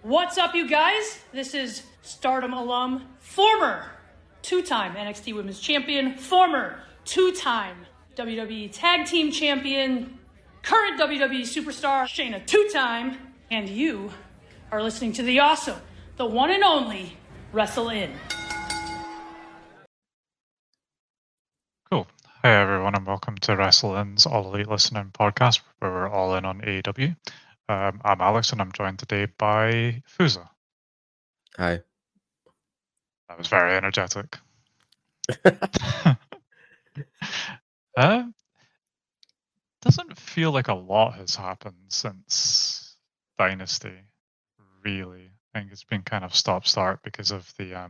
What's up, you guys? This is Stardom alum, former two-time NXT Women's Champion, former two-time WWE Tag Team Champion, current WWE Superstar, Shayna two-time, and you are listening to the awesome, the one and only Wrestle In. Cool. Hey everyone, and welcome to Wrestle In's All Elite Listening podcast, where we're all in on AEW. I'm Alex, and I'm joined today by Fusa. Hi. That was very energetic. Doesn't feel like a lot has happened since Dynasty, really. I think it's been kind of stop-start because of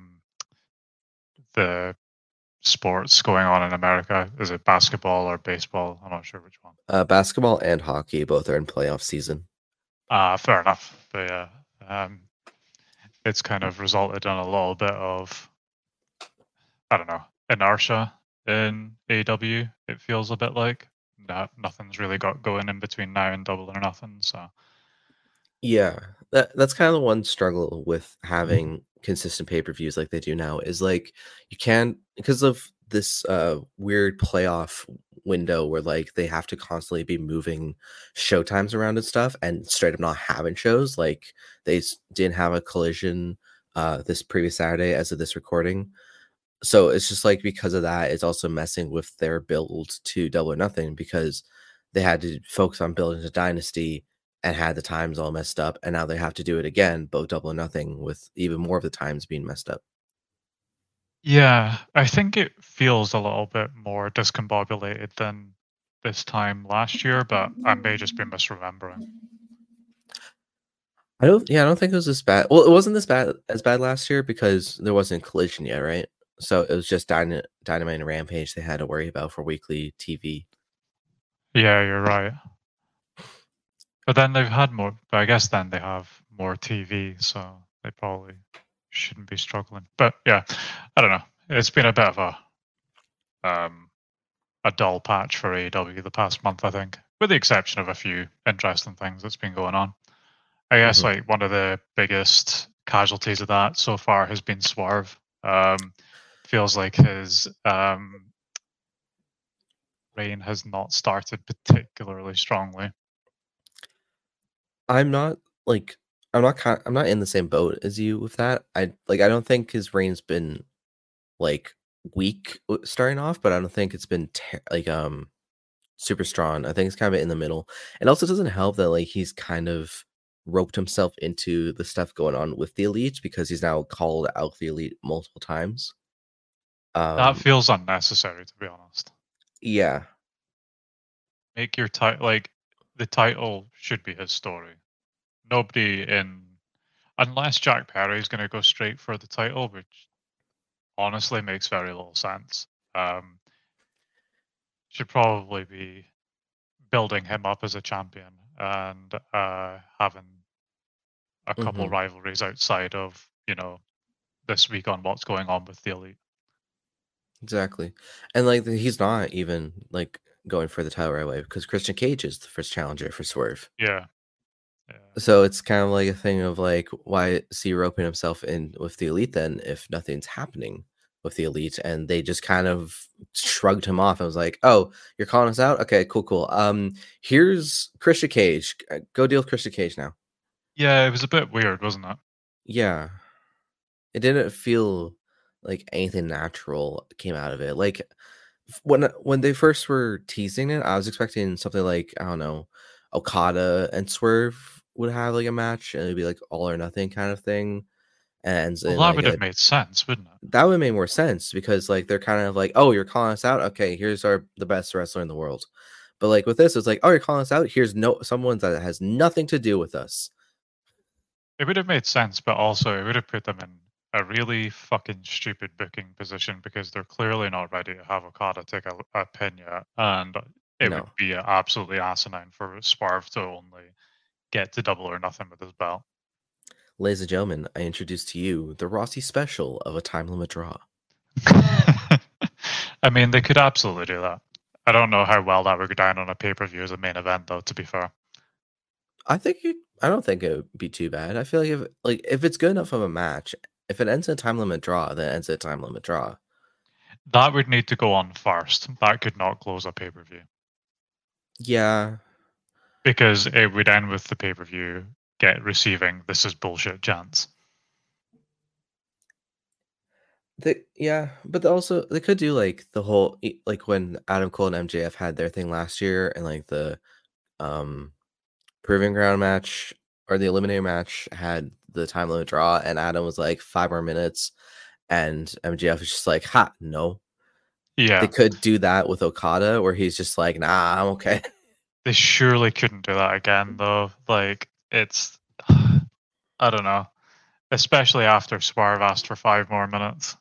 the sports going on in America. Is it basketball or baseball? I'm not sure which one. Basketball and hockey both are in playoff season. Fair enough. But yeah, it's kind of resulted in a little bit of, I don't know, inertia in AEW. It feels a bit like nothing's really got going in between now and Double or Nothing. So yeah, that's kind of the one struggle with having consistent pay-per-views like they do now is like you can't, because of this weird playoff window where like they have to constantly be moving showtimes around and stuff and straight up not having shows. Like they didn't have a Collision this previous Saturday as of this recording. So it's just like because of that, it's also messing with their build to Double or Nothing because they had to focus on building a Dynasty and had the times all messed up. And now they have to do it again, both Double or Nothing, with even more of the times being messed up. yeah, I think it feels a little bit more discombobulated than this time last year, but I may just be misremembering. I don't think it was this bad. Well, it wasn't as bad last year because there wasn't Collision yet, right? So it was just Dynamite and Rampage they had to worry about for weekly TV. Yeah, you're right. But then they've had more. But I guess then they have more TV, so they probably shouldn't be struggling. But yeah, I don't know. It's been a bit of a dull patch for AEW the past month, I think, with the exception of a few interesting things that's been going on. I guess like one of the biggest casualties of that so far has been Swerve. Feels like his reign has not started particularly strongly. I'm not in the same boat as you with that. I don't think his reign's been like weak starting off, but I don't think it's been super strong. I think it's kind of in the middle. And also doesn't help that like he's kind of roped himself into the stuff going on with the Elite because he's now called out the Elite multiple times. That feels unnecessary, to be honest. Yeah. Make your title like the title should be his story. Nobody unless Jack Perry is going to go straight for the title, which honestly makes very little sense. Should probably be building him up as a champion and having a couple rivalries outside of, this week on what's going on with the Elite. Exactly. And like he's not even like going for the title right away because Christian Cage is the first challenger for Swerve. Yeah. So it's kind of like a thing of like, why is he roping himself in with the Elite then if nothing's happening with the Elite? And they just kind of shrugged him off and was like, oh, you're calling us out? Okay, cool. Here's Christian Cage. Go deal with Christian Cage now. Yeah, it was a bit weird, wasn't it? Yeah. It didn't feel like anything natural came out of it. Like when they first were teasing it, I was expecting something like, I don't know, Okada and Swerve would have like a match and it'd be like all or nothing kind of thing. And that would have made sense, wouldn't it? That would make more sense because like they're kind of like, oh, you're calling us out. Okay, here's the best wrestler in the world. But like with this, it's like, oh, you're calling us out. Here's someone that has nothing to do with us. It would have made sense, but also it would have put them in a really fucking stupid booking position because they're clearly not ready to have Okada take a pin yet, and it would be absolutely asinine for Swerve to only get to Double or Nothing with his belt. Ladies and gentlemen, I introduce to you the Rossi special of a time limit draw. I mean, they could absolutely do that. I don't know how well that would go down on a pay-per-view as a main event, though, to be fair. I don't think it would be too bad. I feel if it's good enough of a match, if it ends in a time limit draw, then it ends in a time limit draw. That would need to go on first. That could not close a pay-per-view. Yeah. Because it would end with the pay-per-view receiving "this is bullshit" chants. But also they could do like the whole like when Adam Cole and MJF had their thing last year, and like the proving ground match or the eliminator match had the time limit draw, and Adam was like 5 more minutes, and MJF was just like, "Ha, no." Yeah, they could do that with Okada, where he's just like, "Nah, I'm okay." They surely couldn't do that again, though. Like it's, I don't know, especially after Swerve asked for 5 more minutes.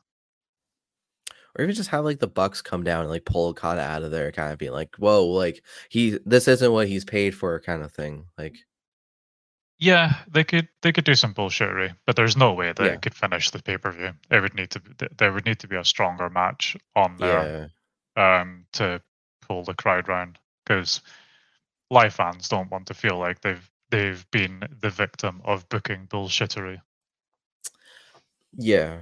Or even just have like the Bucks come down and like pull Okada out of there, kind of being like, "Whoa, like this isn't what he's paid for," kind of thing. Like, yeah, they could do some bullshittery, but there's no way that yeah, it could finish the pay-per-view. There would need to be a stronger match on there, to pull the crowd round, because live fans don't want to feel like they've been the victim of booking bullshittery. yeah.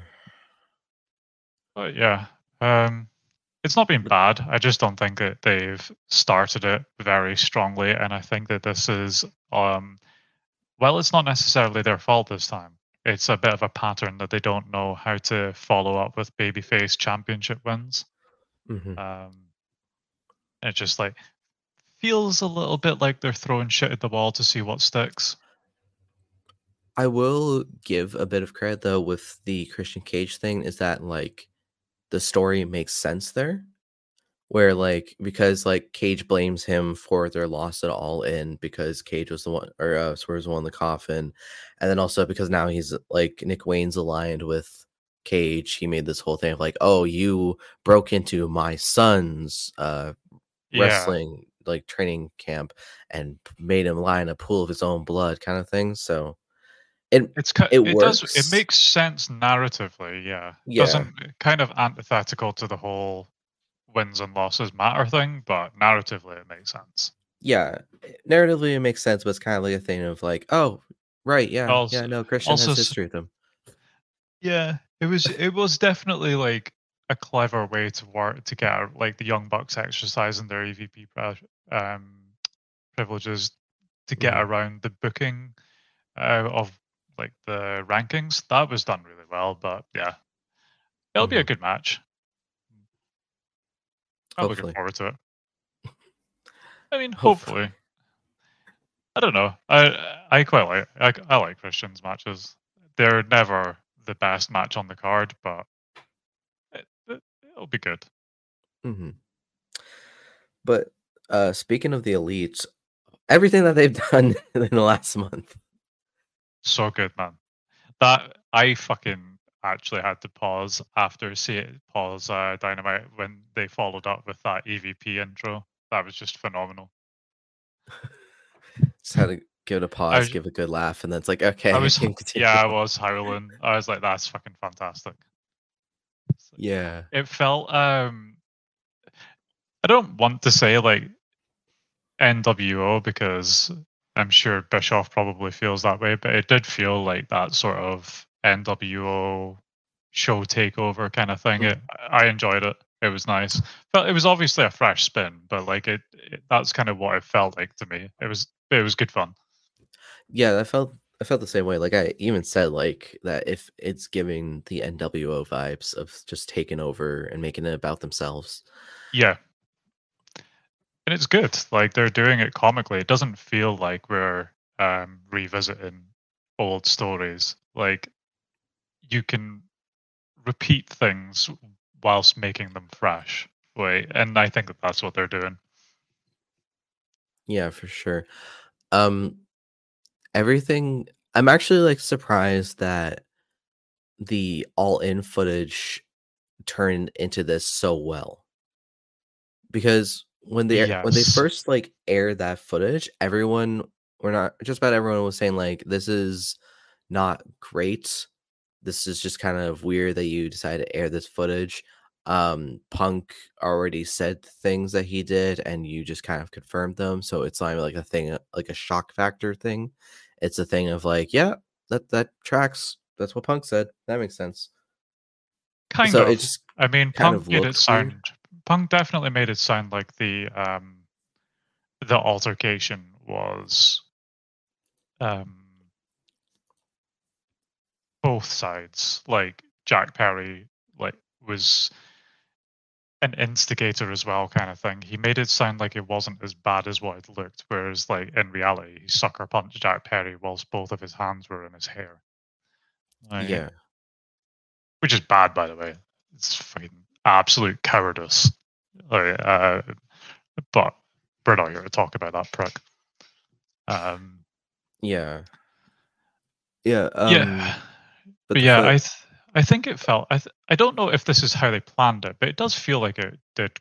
But yeah, it's not been bad. I just don't think that they've started it very strongly, and I think that this is, well, it's not necessarily their fault this time. It's a bit of a pattern that they don't know how to follow up with babyface championship wins. Mm-hmm. It just like feels a little bit like they're throwing shit at the wall to see what sticks. I will give a bit of credit though with the Christian Cage thing, is that like the story makes sense there, where like because like Cage blames him for their loss at All In because Cage was the one, or Swerve was the one in the coffin, and then also because now he's like Nick Wayne's aligned with Cage, he made this whole thing of like, "Oh, you broke into my son's wrestling like training camp and made him lie in a pool of his own blood," kind of thing. So it works. It makes sense narratively. Yeah. Doesn't kind of antithetical to the whole wins and losses matter thing, but narratively it makes sense. Yeah, narratively it makes sense, but it's kind of like a thing of like, oh, right, no, Christian has history with them. Yeah, it was definitely like a clever way to work to get like the Young Bucks exercising their EVP privileges to get around the booking of like the rankings. That was done really well, but yeah, it'll be a good match. I'm looking forward to it. I mean, hopefully. I don't know. I quite like I like Christian's matches. They're never the best match on the card, but it'll be good. Mm-hmm. But speaking of the elites, everything that they've done in the last month, so good, man. That I fucking actually had to pause Dynamite when they followed up with that EVP intro. That was just phenomenal. Just had to give it a pause, give a good laugh, and then it's like, okay. I was howling. I was like, that's fucking fantastic. Yeah. It felt I don't want to say like NWO because I'm sure Bischoff probably feels that way, but it did feel like that sort of NWO show takeover kind of thing. I enjoyed it. It was nice. It was obviously a fresh spin, but like that's kind of what it felt like to me. It was good fun. Yeah, I felt the same way. Like I even said like that if it's giving the NWO vibes of just taking over and making it about themselves. Yeah. And it's good. Like they're doing it comically. It doesn't feel like we're revisiting old stories. Like you can repeat things whilst making them fresh. And I think that's what they're doing. Yeah, for sure. Everything. I'm actually like surprised that the All In footage turned into this so well, because when they first like aired that footage, just about everyone was saying like, this is not great. This is just kind of weird that you decided to air this footage. Punk already said things that he did, and you just kind of confirmed them. So it's not like a thing, like a shock factor thing. It's a thing of like, yeah, that tracks. That's what Punk said. That makes sense. Kind So of. it just I mean, kind Punk of made it looked weird. sound. Punk definitely made it sound like the altercation was both sides. Like Jack Perry, like was an instigator as well, kind of thing. He made it sound like it wasn't as bad as what it looked, whereas like in reality, he sucker punched Jack Perry whilst both of his hands were in his hair. Like, Yeah. which is bad, by the way. It's fucking absolute cowardice. Like, but we're not here to talk about that prick. Yeah. Yeah. Yeah, But but the yeah, foot. I think it felt. I don't know if this is how they planned it, but it does feel like it did.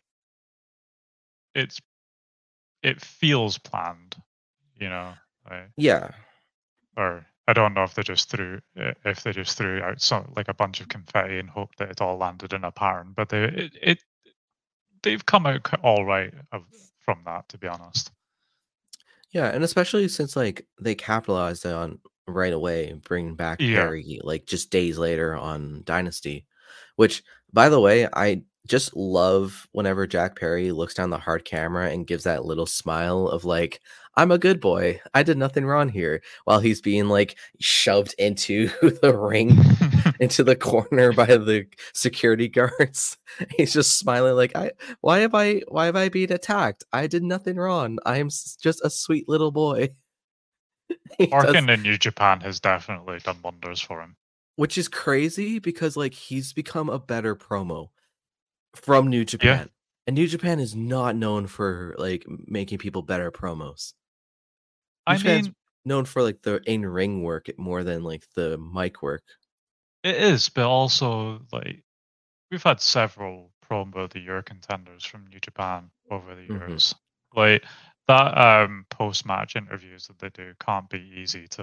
It feels planned, you know. Like, Yeah. or I don't know if they just threw out some like a bunch of confetti and hoped that it all landed in a pattern, but they've come out all right from that, to be honest. Yeah, and especially since like they capitalized on right away bringing back Yeah, Perry like just days later on Dynasty, which by the way, I just love whenever Jack Perry looks down the hard camera and gives that little smile of like, I'm a good boy. I did nothing wrong here, while he's being like shoved into the ring, into the corner by the security guards. He's just smiling like, why have I been attacked? I did nothing wrong. Just a sweet little boy. He does, working in New Japan has definitely done wonders for him. which is crazy because like he's become a better promo from New Yeah, Japan. And New Japan is not known for like making people better promos. New I Japan's mean, known for like the in-ring work more than like the mic work. it is, but also like we've had several promo of the year contenders from New Japan over the Hmm. years. Like that post match interviews that they do can't be easy to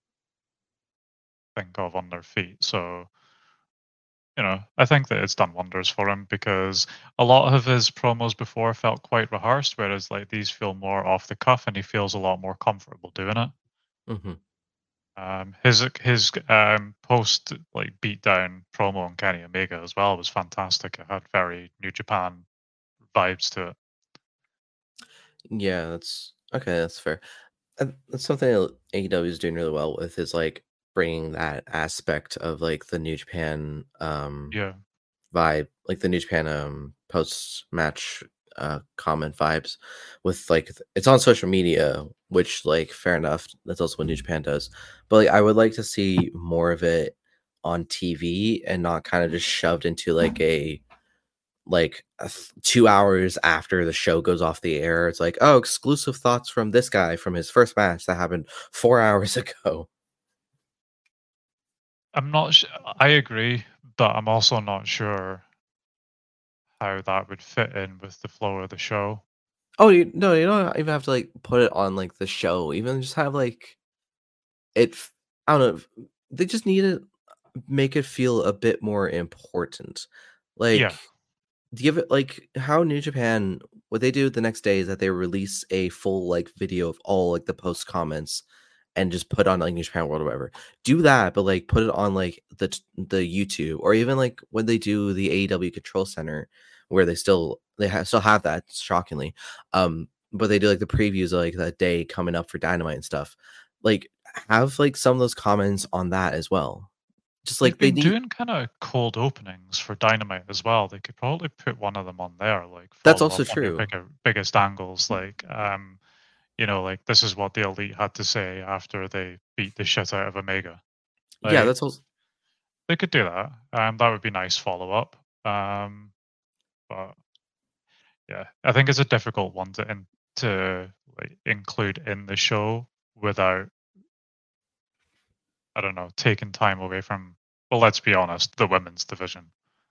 think of on their feet. So, you know, I think that it's done wonders for him because a lot of his promos before felt quite rehearsed, whereas like these feel more off the cuff and he feels a lot more comfortable doing it. Hmm. His post like beatdown promo on Kenny Omega as well was fantastic. It had very New Japan vibes to it. Yeah, that's okay. That's fair. That's something that AEW is doing really well with is like bringing that aspect of like the New Japan Yeah, vibe, like the New Japan post match comment vibes with like it's on social media, which like fair enough. That's also what New Japan does. But like I would like to see more of it on TV and not kind of just shoved into like a 2 hours after the show goes off the air. It's like, oh, exclusive thoughts from this guy from his first match that happened 4 hours ago. I'm not. I agree, but I'm also not sure how that would fit in with the flow of the show. Oh, you don't even have to like put it on like the show. Even just have like I don't know. They just need to make it feel a bit more important. Yeah, Like give it like how New Japan, what they do the next day is that they release a full like video of all like the post comments and just put on like New Japan World or whatever. Do that, but like put it on like the YouTube, or even like when they do the AEW Control Center where still have that, shockingly. But they do like the previews of like that day coming up for Dynamite and stuff. Like have like some of those comments on that as well. Just they've like they been need. doing kind of cold openings for Dynamite as well. They could probably put one of them on there, like That's follow also up on your true. biggest angles, like you know, like this is what the Elite had to say after they beat the shit out of Omega. Yeah, Like that's also. they could do that. That would be nice follow up. But yeah, I think it's a difficult one to like include in the show without, I don't know, taking time away from, well, let's be honest, the women's division.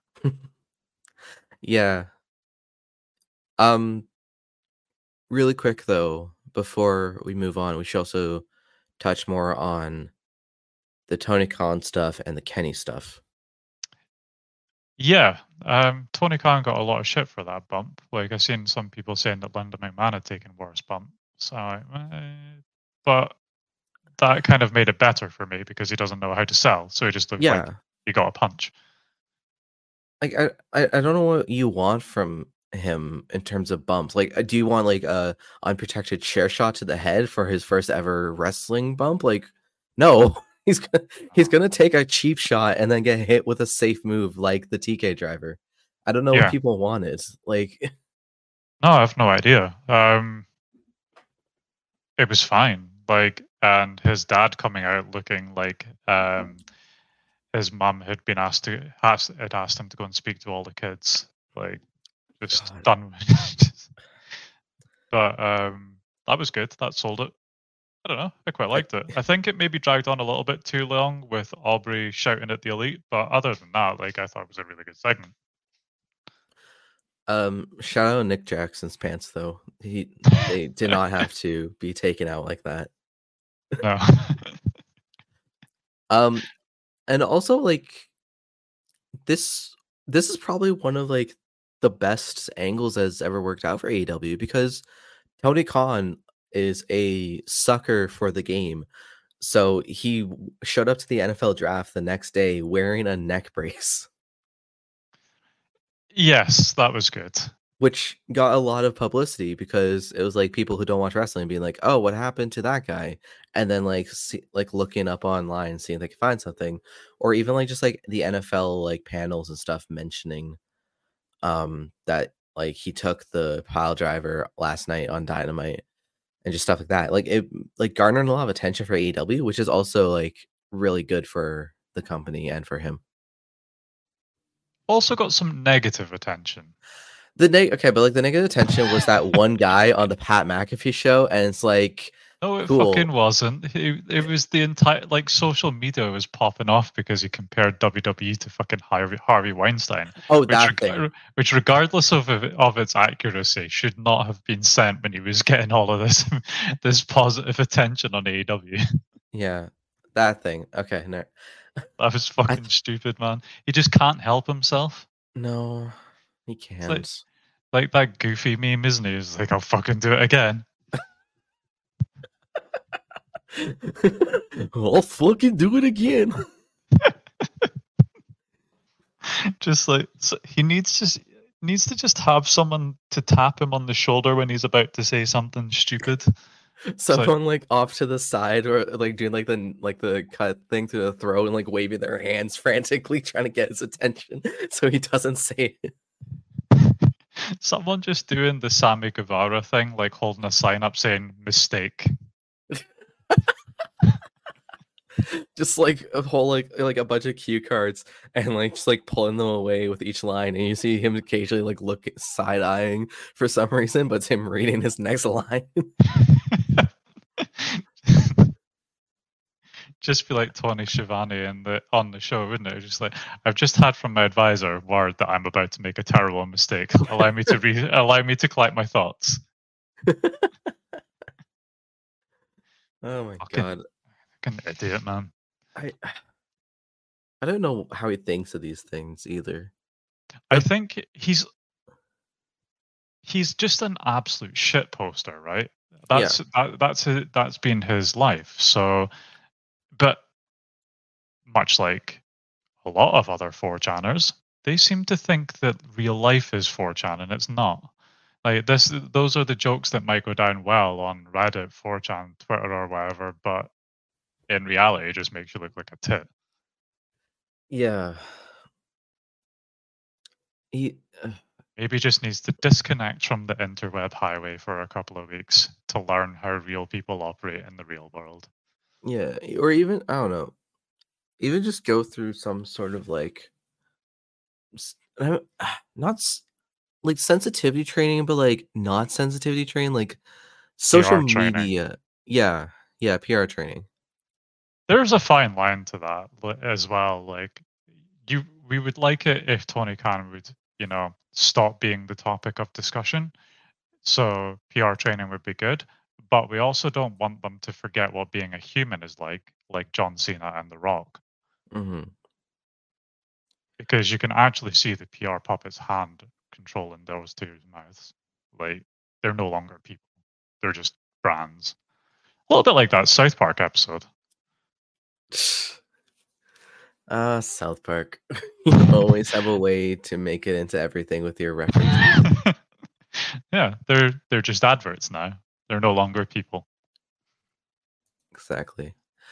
Yeah. Um, Really quick though, before we move on, we should also touch more on the Tony Khan stuff and the Kenny stuff. Yeah, Tony Khan got a lot of shit for that bump. Like, I've seen some people saying that Linda McMahon had taken worse bumps. So, but that kind of made it better for me because he doesn't know how to sell. So he just looks like Yeah. he got a punch. Like I don't know what you want from him in terms of bumps. Like, do you want like a unprotected chair shot to the head for his first ever wrestling bump? Like, no. He's gonna take a cheap shot and then get hit with a safe move like the TK driver. I don't know what Yeah. people wanted. Like, No, I have no idea. It was fine. Like, and his dad coming out looking like his mum had been asked him to go and speak to all the kids. Like, just God. done. But that was good. That sold it. I don't know. I quite liked it. I think it maybe dragged on a little bit too long with Aubrey shouting at the Elite, but other than that, like, I thought it was a really good segment. Shout out Nick Jackson's pants though. They did not have to be taken out like that. No. And also like this is probably one of like the best angles that's ever worked out for AEW because Tony Khan is a sucker for the game. So he showed up to the NFL draft the next day wearing a neck brace, Yes, that was good. which got a lot of publicity because it was like people who don't watch wrestling being like, "Oh, what happened to that guy?" And then like like looking up online seeing if they could find something, or even like just like the NFL like panels and stuff mentioning that like he took the pile driver last night on Dynamite and just stuff like that. Like it like garnered a lot of attention for AEW, which is also like really good for the company and for him. Also got some negative attention. Okay, but like the negative attention was that one guy on the Pat McAfee show, and it's like, No, it cool. fucking wasn't. It was the entire, like, social media was popping off because he compared WWE to fucking Harvey Weinstein. Oh, that thing. Which, regardless of its accuracy, should not have been sent when he was getting all of this this positive attention on AEW. Yeah, that thing. Okay, no, That was fucking stupid, man. He just can't help himself. no, he It's can't. like that goofy meme, isn't he? He's like, I'll fucking do it again. I'll fucking do it again. Just like, so he needs to just have someone to tap him on the shoulder when he's about to say something stupid. Someone like off to the side or like doing like the cut thing to the throat and like waving their hands frantically trying to get his attention so he doesn't say it. Someone just doing the Sammy Guevara thing, like holding a sign up saying "mistake." Just like a whole like a bunch of cue cards and like just like pulling them away with each line, and you see him occasionally like look side eyeing for some reason, but it's him reading his next line. Just be like Tony Schiavone on the show, wouldn't it? Just like, I've just had from my advisor word that I'm about to make a terrible mistake. Allow me to collect my thoughts. Oh my Fucking, god. fucking idiot, man. I don't know how he thinks of these things either. I think he's just an absolute shit poster, right? That's been his life. So, but much like a lot of other 4chaners, they seem to think that real life is 4chan and it's not. Like those are the jokes that might go down well on Reddit, 4chan, Twitter, or whatever, but in reality, it just makes you look like a tit. Yeah. He Maybe just needs to disconnect from the interweb highway for a couple of weeks to learn how real people operate in the real world. yeah, or even I don't know. Even just go through some sort of like not like sensitivity training, but like not sensitivity training, like social PR training. media. Yeah, PR training. There's a fine line to that as well. Like, we would like it if Tony Khan would, stop being the topic of discussion. So PR training would be good, but we also don't want them to forget what being a human is like John Cena and The Rock. Mm-hmm. because you can actually see the PR puppet's hand controlling those two's mouths. Like they're no longer people; they're just brands. A little bit like that South Park episode. South Park. You always have a way to make it into everything with your references. Yeah, they're just adverts now. They're no longer people. Exactly.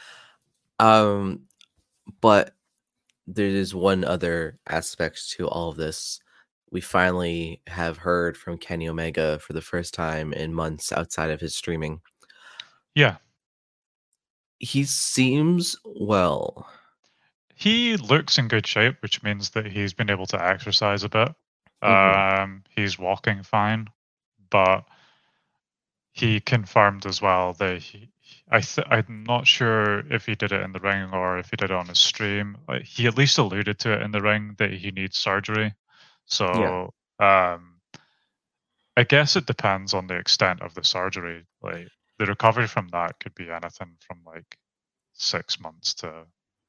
But there is one other aspect to all of this. We finally have heard from Kenny Omega for the first time in months outside of his streaming. Yeah. He seems well. He looks in good shape, which means that he's been able to exercise a bit. He's walking fine, but he confirmed as well that I'm not sure if he did it in the ring or if he did it on his stream. He at least alluded to it in the ring that he needs surgery. So I guess it depends on the extent of the surgery. Like the recovery from that could be anything from like 6 months to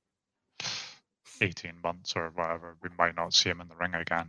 18 months or whatever. We might not see him in the ring again.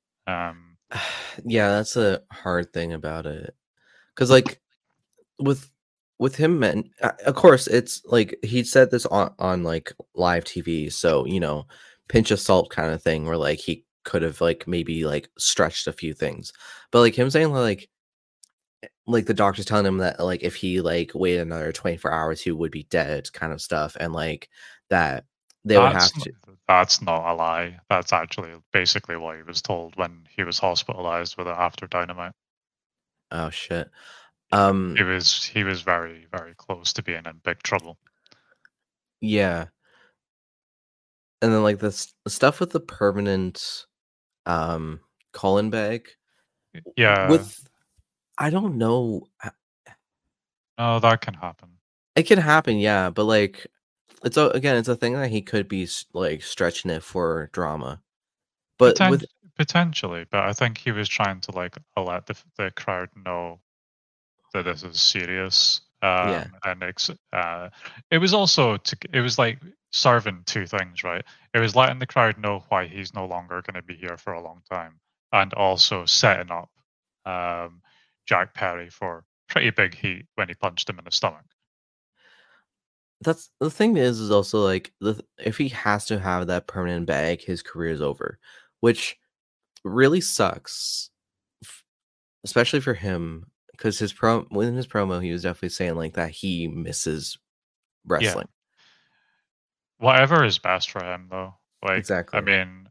Yeah, that's a hard thing about it. Because like with him, and of course it's like he said this on like live TV, so you know, pinch of salt kind of thing, where like he could have like maybe like stretched a few things, but like him saying like the doctor's telling him that like if he like waited another 24 hours he would be dead kind of stuff, and like that they would have to. That's not a lie. That's actually basically what he was told when he was hospitalized with it after Dynamite. Oh shit. He was very, very close to being in big trouble. Yeah. And then like this stuff with the permanent colon bag. Yeah. I don't know. Oh, that can happen. It can happen, yeah, but like it's a thing that he could be like stretching it for drama. But potentially, but I think he was trying to like let the crowd know that this is serious. And it was also it was like serving two things, right? It was letting the crowd know why he's no longer going to be here for a long time, and also setting up Jack Perry for pretty big heat when he punched him in the stomach. That's the thing is also like if he has to have that permanent bag, his career is over, which really sucks, especially for him, because within his promo he was definitely saying like that he misses wrestling. Whatever is best for him, though. Like, exactly. I mean,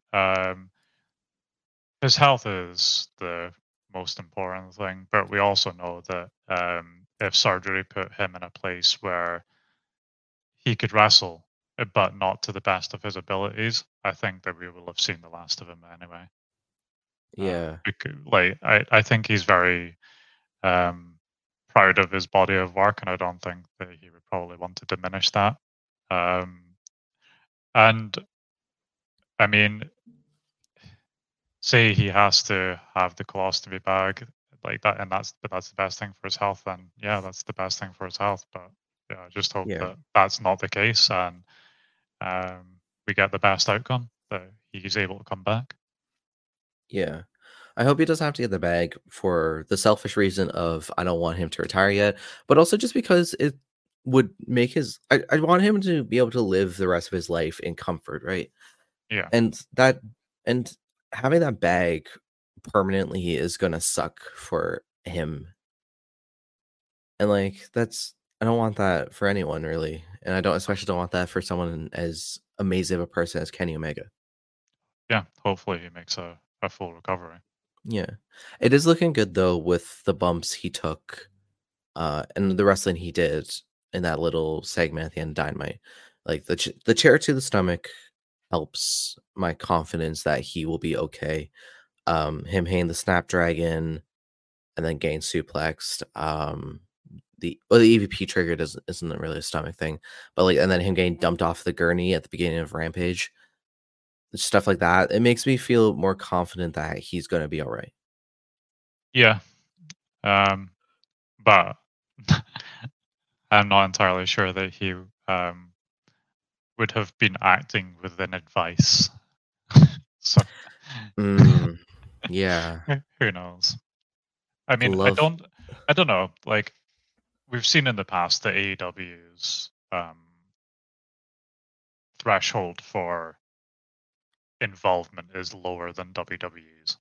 his health is the most important thing, but we also know that if surgery put him in a place where he could wrestle, but not to the best of his abilities, I think that we will have seen the last of him anyway. Yeah. I think he's very proud of his body of work, and I don't think that he would probably want to diminish that. And I mean, say he has to have the colostomy bag like that, and that's the best thing for his health. Then yeah, that's the best thing for his health. But yeah, I just hope that that's not the case, and we get the best outcome, that he's able to come back. Yeah. I hope he doesn't have to get the bag for the selfish reason of I don't want him to retire yet, but also just because it would make I want him to be able to live the rest of his life in comfort, right? Yeah. And having that bag permanently is gonna suck for him. And like I don't want that for anyone really. And I especially don't want that for someone as amazing of a person as Kenny Omega. Yeah, hopefully he makes a full recovery. Yeah. It is looking good though with the bumps he took and the wrestling he did in that little segment at the end of Dynamite. Like the chair to the stomach helps my confidence that he will be okay. Him hitting the Snapdragon and then getting suplexed. The EVP trigger isn't really a stomach thing, but like, and then him getting dumped off the gurney at the beginning of Rampage, stuff like that. It makes me feel more confident that he's going to be all right. Yeah. But I'm not entirely sure that he would have been acting within advice. So Yeah. who knows? I mean, Love. I don't know. Like we've seen in the past that AEW's threshold for involvement is lower than WWE's.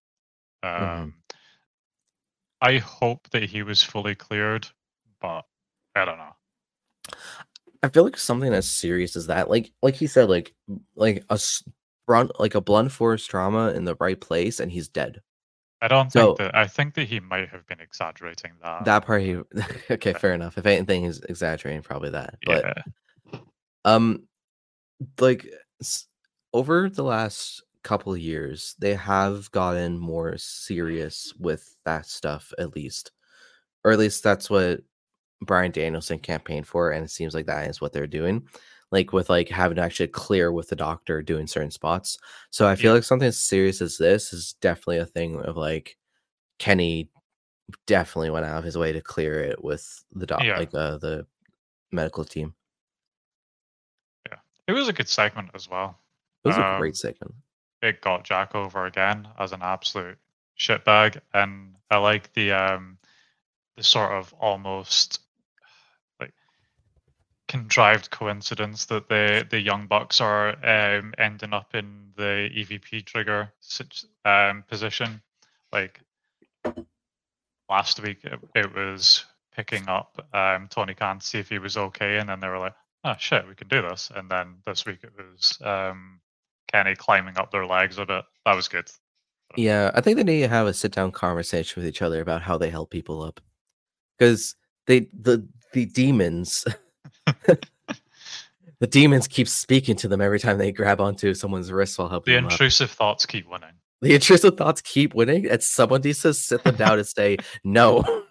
I hope that he was fully cleared, but I don't know. I feel like something as serious as that, like he said, like a blunt force trauma in the right place, and he's dead. I don't So think that. I think that he might have been exaggerating that. that part, he okay, fair enough. If anything, he's exaggerating, probably that. But Yeah. like over the last couple of years, they have gotten more serious with that stuff, at least, or at least that's what Bryan Danielson campaigned for, and it seems like that is what they're doing, like with like having to actually clear with the doctor doing certain spots. So I feel Yeah. like something as serious as this is definitely a thing of like Kenny definitely went out of his way to clear it with the Yeah. like the medical team. Yeah. It was a good segment as well. It was a great segment. It got Jack over again as an absolute shitbag, and I like the sort of almost like contrived coincidence that the Young Bucks are ending up in the EVP trigger position. Like last week, it was picking up Tony Khan to see if he was okay, and then they were like, "Oh shit, we can do this." And then this week it was Kenny climbing up their legs a bit. That was good. Yeah, I think they need to have a sit down conversation with each other about how they help people up, because the demons. The demons keep speaking to them every time they grab onto someone's wrist while helping The them up. intrusive thoughts keep winning. The intrusive thoughts keep winning, and someone needs to sit them down and say no.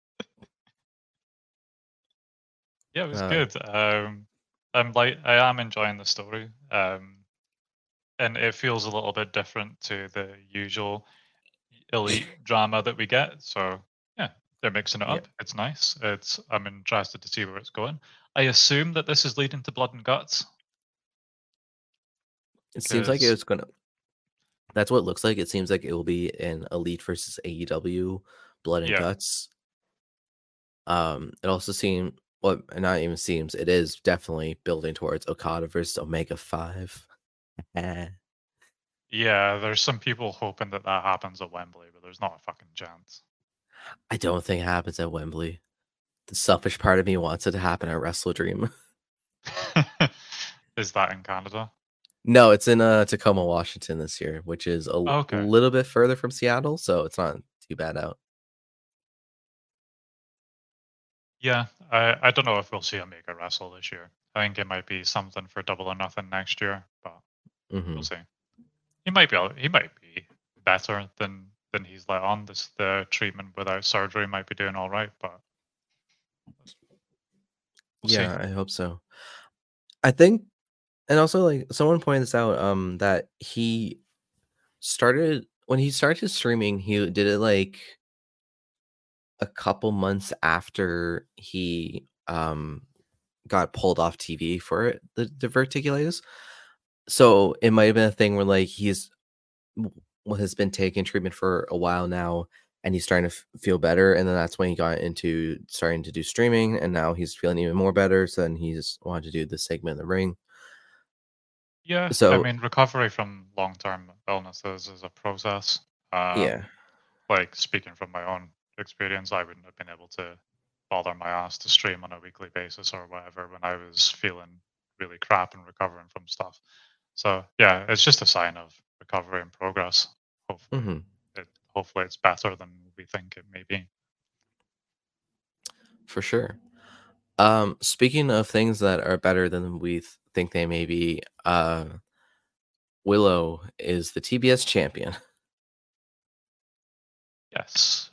Yeah, it was good. I am enjoying the story, and it feels a little bit different to the usual elite drama that we get. So yeah, they're mixing it up. It's nice. I'm interested to see where it's going. I assume that this is leading to Blood and Guts. It seems like it's gonna. That's what it looks like. It seems like it will be an Elite versus AEW Blood and Guts. It also seems, well, not even seems, it is definitely building towards Okada versus Omega 5. Yeah, there's some people hoping that happens at Wembley, but there's not a fucking chance. I don't think it happens at Wembley. The selfish part of me wants it to happen at Wrestle Dream. Is that in Canada? No, it's in Tacoma, Washington this year, which is a little bit further from Seattle, so it's not too bad out. Yeah, I don't know if we'll see Omega wrestle this year. I think it might be something for Double or Nothing next year, but we'll see. He might be better than he's let on. The treatment without surgery might be doing all right, but we'll see. I hope so. I think, and also like someone pointed this out, that when he started streaming, he did it like a couple months after he got pulled off TV for it, the diverticulitis. So it might have been a thing where like has been taking treatment for a while now, and he's starting to feel better, and then that's when he got into starting to do streaming, and now he's feeling even more better. So then he's wanted to do the segment in the ring. Yeah, so I mean, recovery from long-term illnesses is a process. Yeah, like speaking from my own experience, I wouldn't have been able to bother my ass to stream on a weekly basis or whatever when I was feeling really crap and recovering from stuff. So yeah, it's just a sign of recovery and progress. Hopefully, hopefully it's better than we think it may be. For sure. Speaking of things that are better than we think they may be, Willow is the TBS champion. Yes.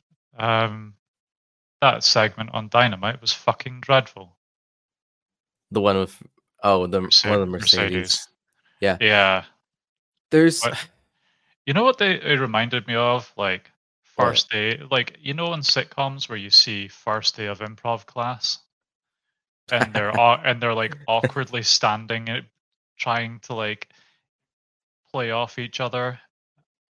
That segment on Dynamite was fucking dreadful. The one with one of the Mercedes. Yeah. Yeah. There's you know what it reminded me of? Like first day, like in sitcoms where you see first day of improv class and they're like awkwardly standing trying to like play off each other,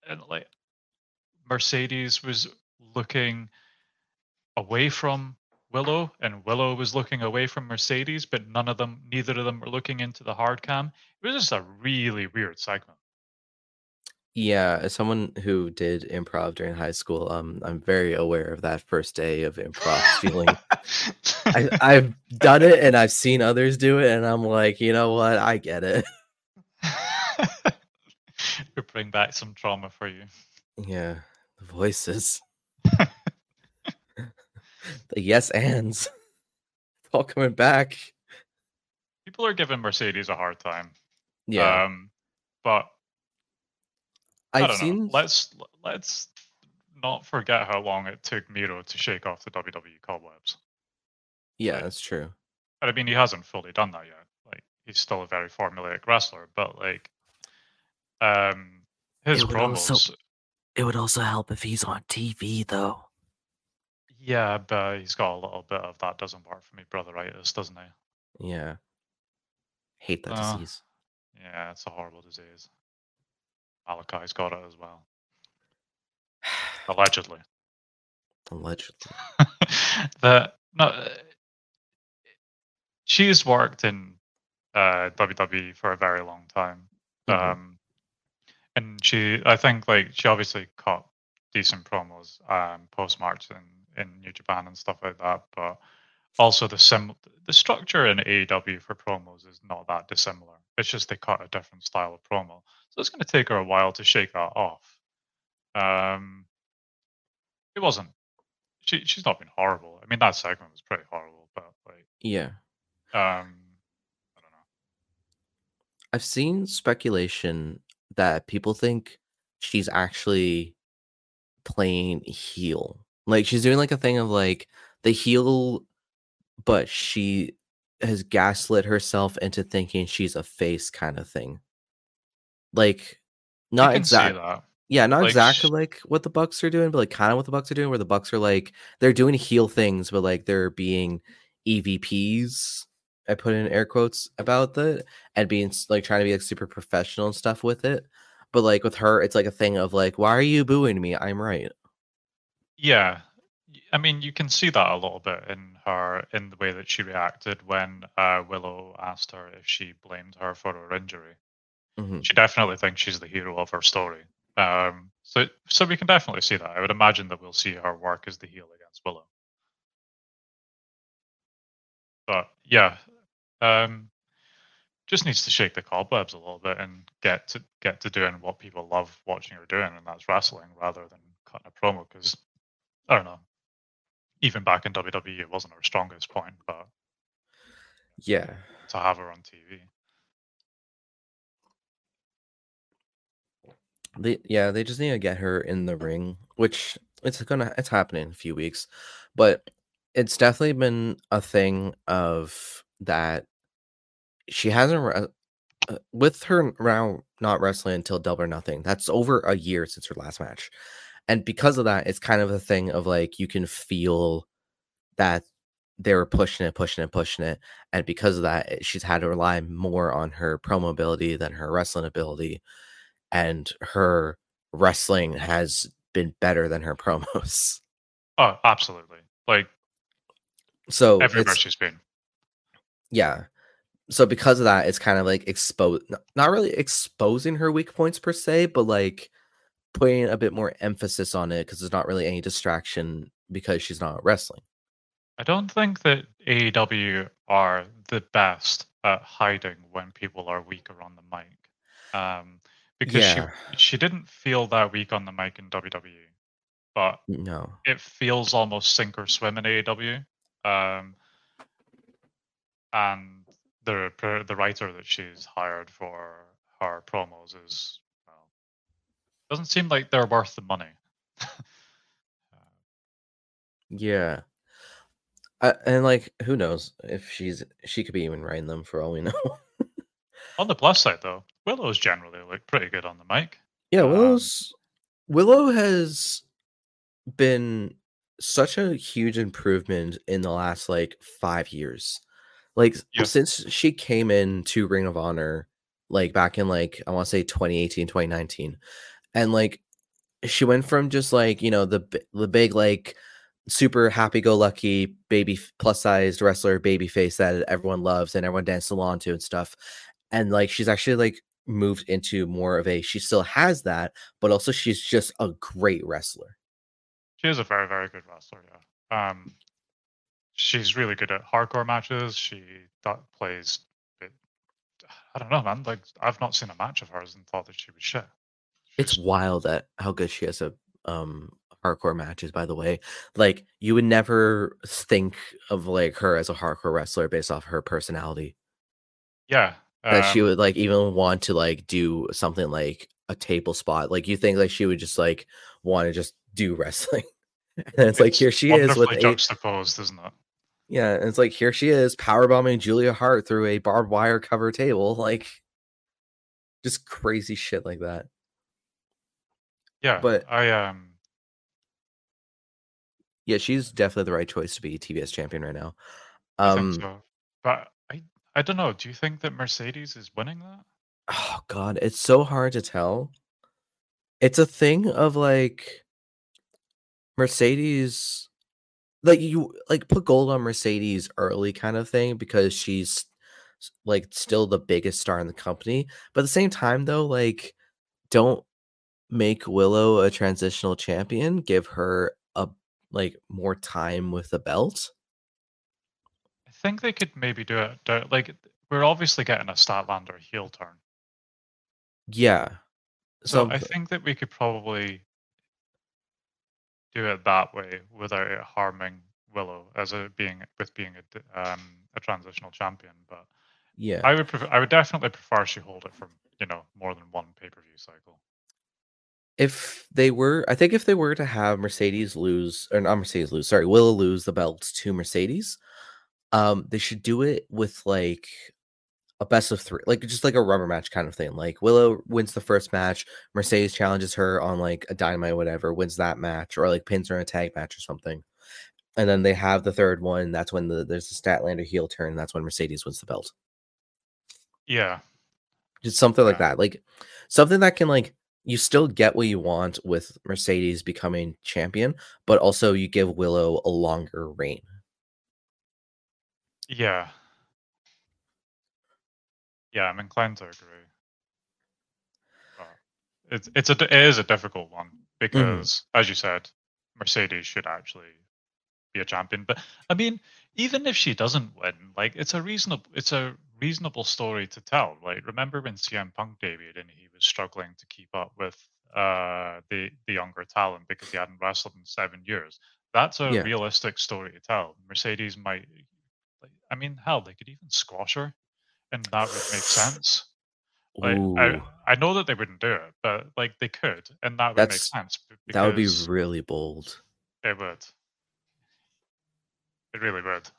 and like Mercedes was looking away from Willow, and Willow was looking away from Mercedes, but neither of them were looking into the hard cam. It was just a really weird segment. Yeah, as someone who did improv during high school, I'm very aware of that first day of improv feeling. I've done it and I've seen others do it, and I'm like, you know what? I get it. We bring back some trauma for you. Yeah, the voices. The yes ands. It's all coming back. People are giving Mercedes a hard time. Yeah. But I I've don't know. seen Let's not forget how long it took Miro to shake off the WWE cobwebs. Yeah, Like, that's true. I mean, he hasn't fully done that yet. Like, he's still a very formulaic wrestler, but like, his promos. It would also help if he's on TV, though. Yeah, but he's got a little bit of that doesn't work for me, brotheritis, doesn't he? Yeah. Hate that disease. Yeah, it's a horrible disease. Malachi's got it as well. Allegedly. Allegedly. She's worked in WWE for a very long time. Mhm. And I think like she obviously cut decent promos post March in New Japan and stuff like that, but also the structure in AEW for promos is not that dissimilar. It's just they cut a different style of promo, so it's going to take her a while to shake that off. It wasn't. She's not been horrible. I mean, that segment was pretty horrible, but like, yeah. I don't know. I've seen speculation that people think she's actually playing heel. Like she's doing like a thing of like the heel, but she has gaslit herself into thinking she's a face kind of thing. Like not exactly. Yeah, not like, exactly like what the Bucks are doing, but like kind of what the Bucks are doing, where the Bucks are like they're doing heel things, but like they're being EVPs. I put in air quotes about that, and being like trying to be like super professional and stuff with it. But like with her, it's like a thing of like, why are you booing me? I'm right. Yeah, I mean, you can see that a little bit in the way that she reacted when Willow asked her if she blamed her for her injury. Mm-hmm. She definitely thinks she's the hero of her story. So we can definitely see that. I would imagine that we'll see her work as the heel against Willow. But yeah, just needs to shake the cobwebs a little bit and get to doing what people love watching her doing, and that's wrestling rather than cutting a promo. Because I don't know, even back in WWE, it wasn't her strongest point, but yeah, to have her on TV. They just need to get her in the ring, which it's happening in a few weeks, but it's definitely been a thing of that she hasn't with her now not wrestling until Double or Nothing. That's over a year since her last match, and because of that, it's kind of a thing of like you can feel that they were pushing it, and because of that, she's had to rely more on her promo ability than her wrestling ability. And her wrestling has been better than her promos. Oh, absolutely. Like, so everywhere she's been. Yeah. So because of that, it's kind of like not really exposing her weak points per se, but like putting a bit more emphasis on it because there's not really any distraction because she's not wrestling. I don't think that AEW are the best at hiding when people are weaker on the mic. Because she didn't feel that weak on the mic in WWE, but no, it feels almost sink or swim in AEW. And the writer that she's hired for her promos is doesn't seem like they're worth the money. Yeah. And like, who knows if she could be even writing them for all we know. On the plus side, though, Willow's generally pretty good on the mic. Yeah, Willow has been such a huge improvement in the last like 5 years. Like since she came into Ring of Honor, like back in like I want to say 2018, 2019, and like she went from just like, the big like super happy-go-lucky baby plus-sized wrestler baby face that everyone loves and everyone dances along to and stuff. And like she's actually like moved into more of a, she still has that, but also she's just a great wrestler. She is a very, very good wrestler, yeah. She's really good at hardcore matches. She plays it, I don't know, man. Like I've not seen a match of hers and thought that she was shit. It's wild at how good she is at hardcore matches, by the way. Like you would never think of like her as a hardcore wrestler based off her personality. Yeah. That she would like even want to like do something like a table spot. Like you think like she would just like want to just do wrestling. And it's like here she is with a juxtaposed, isn't it? Yeah, and it's like here she is powerbombing Julia Hart through a barbed wire cover table, like just crazy shit like that. Yeah, but yeah, she's definitely the right choice to be TBS champion right now. I think so, but I don't know. Do you think that Mercedes is winning that? Oh God, it's so hard to tell. It's a thing of like Mercedes, like you like put gold on Mercedes early kind of thing because she's like still the biggest star in the company. But at the same time though, like don't make Willow a transitional champion. Give her a like more time with the belt. I think they could maybe do it. Like we're obviously getting a Statlander heel turn. Yeah. So I think that we could probably do it that way without it harming Willow as being a transitional champion. But yeah, I would definitely prefer she hold it for more than one pay-per-view cycle. If they were, I think if they were to have Mercedes lose, or not Mercedes lose, sorry, Willow lose the belt to Mercedes, they should do it with like a best of 3, like just like a rubber match kind of thing. Like Willow wins the first match, Mercedes challenges her on like a Dynamite, whatever, wins that match, or like pins her in a tag match or something. And then they have the third one. That's when there's the Statlander heel turn. That's when Mercedes wins the belt. Yeah, just something like that. Like something that can like you still get what you want with Mercedes becoming champion, but also you give Willow a longer reign. Yeah. Yeah, I'm inclined to agree. But it is a difficult one because, as you said, Mercedes should actually be a champion. But I mean, even if she doesn't win, like it's a reasonable story to tell. Like remember when CM Punk debuted and he was struggling to keep up with the younger talent because he hadn't wrestled in 7 years. That's a realistic story to tell. Mercedes might, I mean, hell, they could even squash her, and that would make sense. Like I know that they wouldn't do it, but like they could, and that would make sense. That would be really bold. It would. It really would.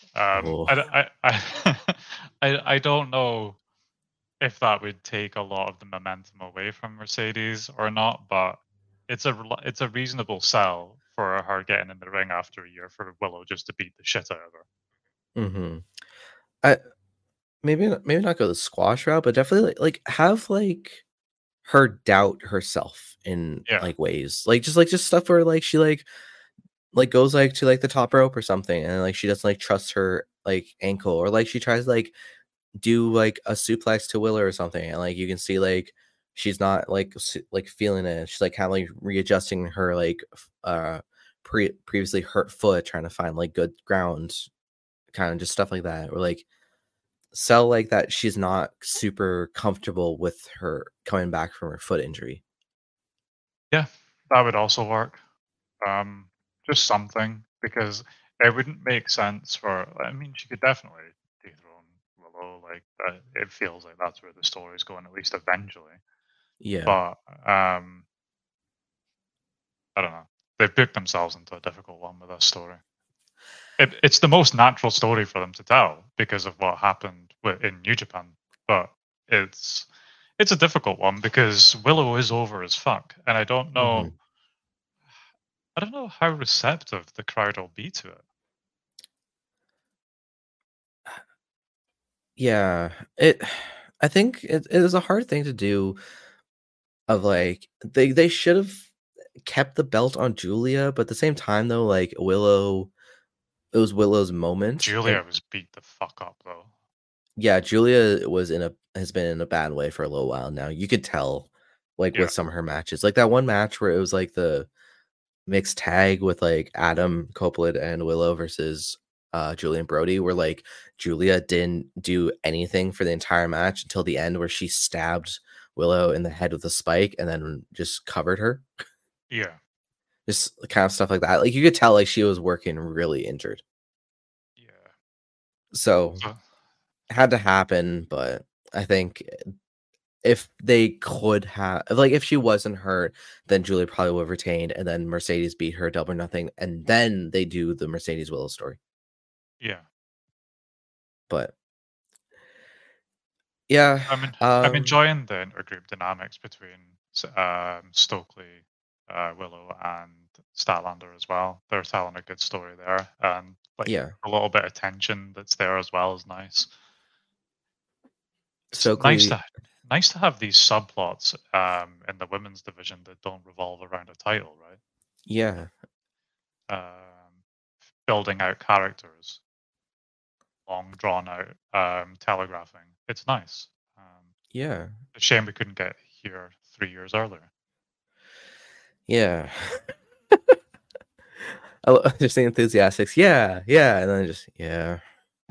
I don't know if that would take a lot of the momentum away from Mercedes or not, but it's a reasonable sell for her getting in the ring after a year for Willow just to beat the shit out of her. Maybe not go the squash route, but definitely like have like her doubt herself in like ways, like just stuff where like she like goes like to like the top rope or something, and like she doesn't like trust her like ankle, or like she tries like do like a suplex to Willow or something, and like you can see like she's not like feeling it. She's like kind of like readjusting her like previously hurt foot, trying to find like good ground, kind of just stuff like that, or like sell like that she's not super comfortable with her coming back from her foot injury. Yeah, that would also work. Just something, because it wouldn't make sense for. I mean, she could definitely dethrone Willow. Like it feels like that's where the story's going, at least eventually. Yeah, but I don't know. They've booked themselves into a difficult one with this story. It's the most natural story for them to tell because of what happened in New Japan, but it's a difficult one because Willow is over as fuck, and I don't know. I don't know how receptive the crowd will be to it. Yeah, I think it is a hard thing to do. Of like they should have, kept the belt on Julia, but at the same time though, like Willow, it was Willow's moment. Julia was beat the fuck up though. Yeah, Julia has been in a bad way for a little while now. You could tell, like with some of her matches, like that one match where it was like the mixed tag with like Adam Copeland and Willow versus Julian Brody, where like Julia didn't do anything for the entire match until the end, where she stabbed Willow in the head with a spike and then just covered her. Yeah, just kind of stuff like that. Like you could tell, like she was working really injured. Yeah. So had to happen, but I think if they could have, like, if she wasn't hurt, then Julia probably would have retained, and then Mercedes beat her double or nothing, and then they do the Mercedes Willow story. Yeah. But yeah, I'm enjoying the intergroup dynamics between Stokely, Willow, and Statlander as well. They're telling a good story there, and like a little bit of tension that's there as well is nice. It's nice to have these subplots in the women's division that don't revolve around a title, right? Yeah. Building out characters, long drawn out telegraphing. It's nice. Yeah. A shame we couldn't get here 3 years earlier. Yeah. Just the enthusiastics. Yeah, yeah, and then just yeah.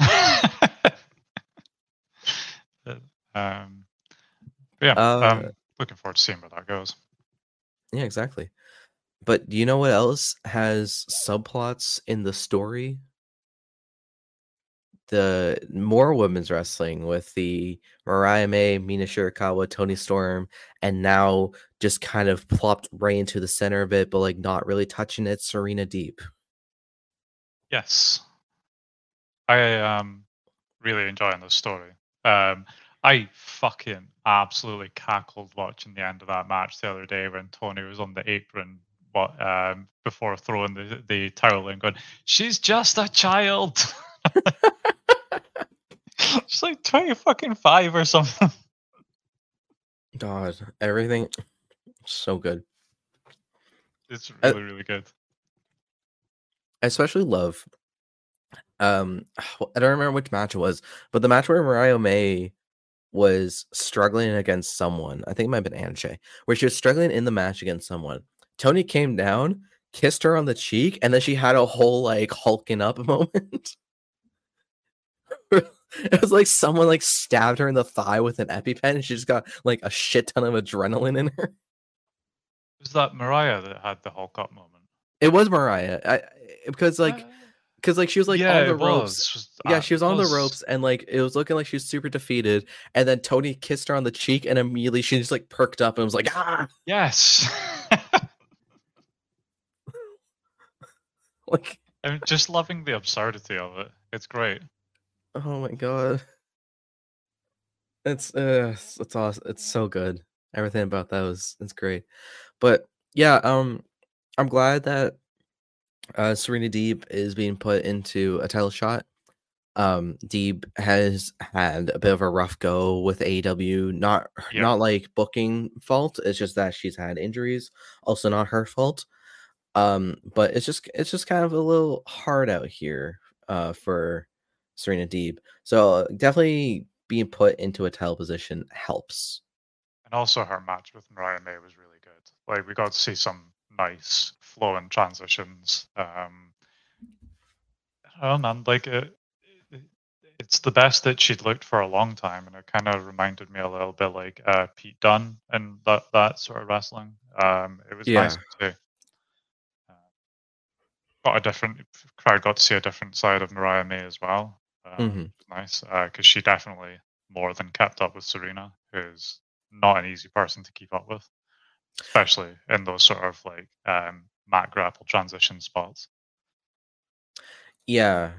I'm looking forward to seeing where that goes. Yeah, exactly. But do you know what else has subplots in the story? The more women's wrestling with the Mariah May, Mina Shirakawa, Toni Storm, and now just kind of plopped right into the center of it, but like not really touching it, Serena Deeb. Yes. I am really enjoying this story. I fucking absolutely cackled watching the end of that match the other day when Toni was on the apron before throwing the towel in, going, "She's just a child." She's like 25 or something. God, everything so good. It's really, really good. I especially love I don't remember which match it was, but the match where Mariah May was struggling against someone. I think it might have been Anche, where she was struggling in the match against someone. Toni came down, kissed her on the cheek, and then she had a whole like hulking up moment. It was like someone like stabbed her in the thigh with an EpiPen, and she just got like a shit ton of adrenaline in her. Was that Mariah that had the Hulk up moment? It was Mariah, because she was like on the ropes. Yeah, she was on the ropes, and like it was looking like she was super defeated. And then Toni kissed her on the cheek, and immediately she just like perked up and was like, "Ah, yes!" Like, I'm just loving the absurdity of it. It's great. Oh my god, it's awesome. It's so good. Everything about that it's great. But yeah, I'm glad that Serena Deeb is being put into a title shot. Deeb has had a bit of a rough go with AEW, not like booking fault. It's just that she's had injuries, also not her fault. But it's just kind of a little hard out here for Serena Deeb. So definitely being put into a title position helps. And also her match with Mariah May was really good. Like we got to see some nice flowing transitions. I don't know, man. Like it's the best that she'd looked for a long time, and it kind of reminded me a little bit like Pete Dunne and that sort of wrestling. It was nice too. Got a different crowd, got to see a different side of Mariah May as well. It was nice because she definitely more than kept up with Serena, who's not an easy person to keep up with, especially in those sort of like mat grapple transition spots. Yeah.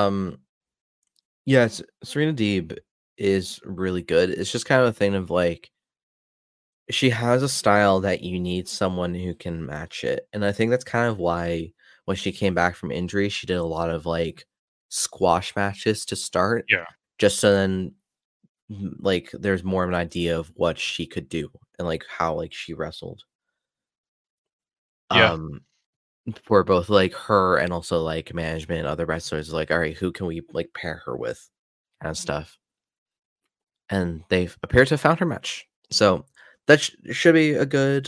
Yes, Serena Deeb is really good. It's just kind of a thing of like she has a style that you need someone who can match it. And I think that's kind of why when she came back from injury, she did a lot of like squash matches to start. Yeah. Just so then like there's more of an idea of what she could do and like how like she wrestled. Yeah. For both like her and also like management and other wrestlers, like, all right, who can we like pair her with, kind of stuff. And they've appeared to have found her match. So that should be a good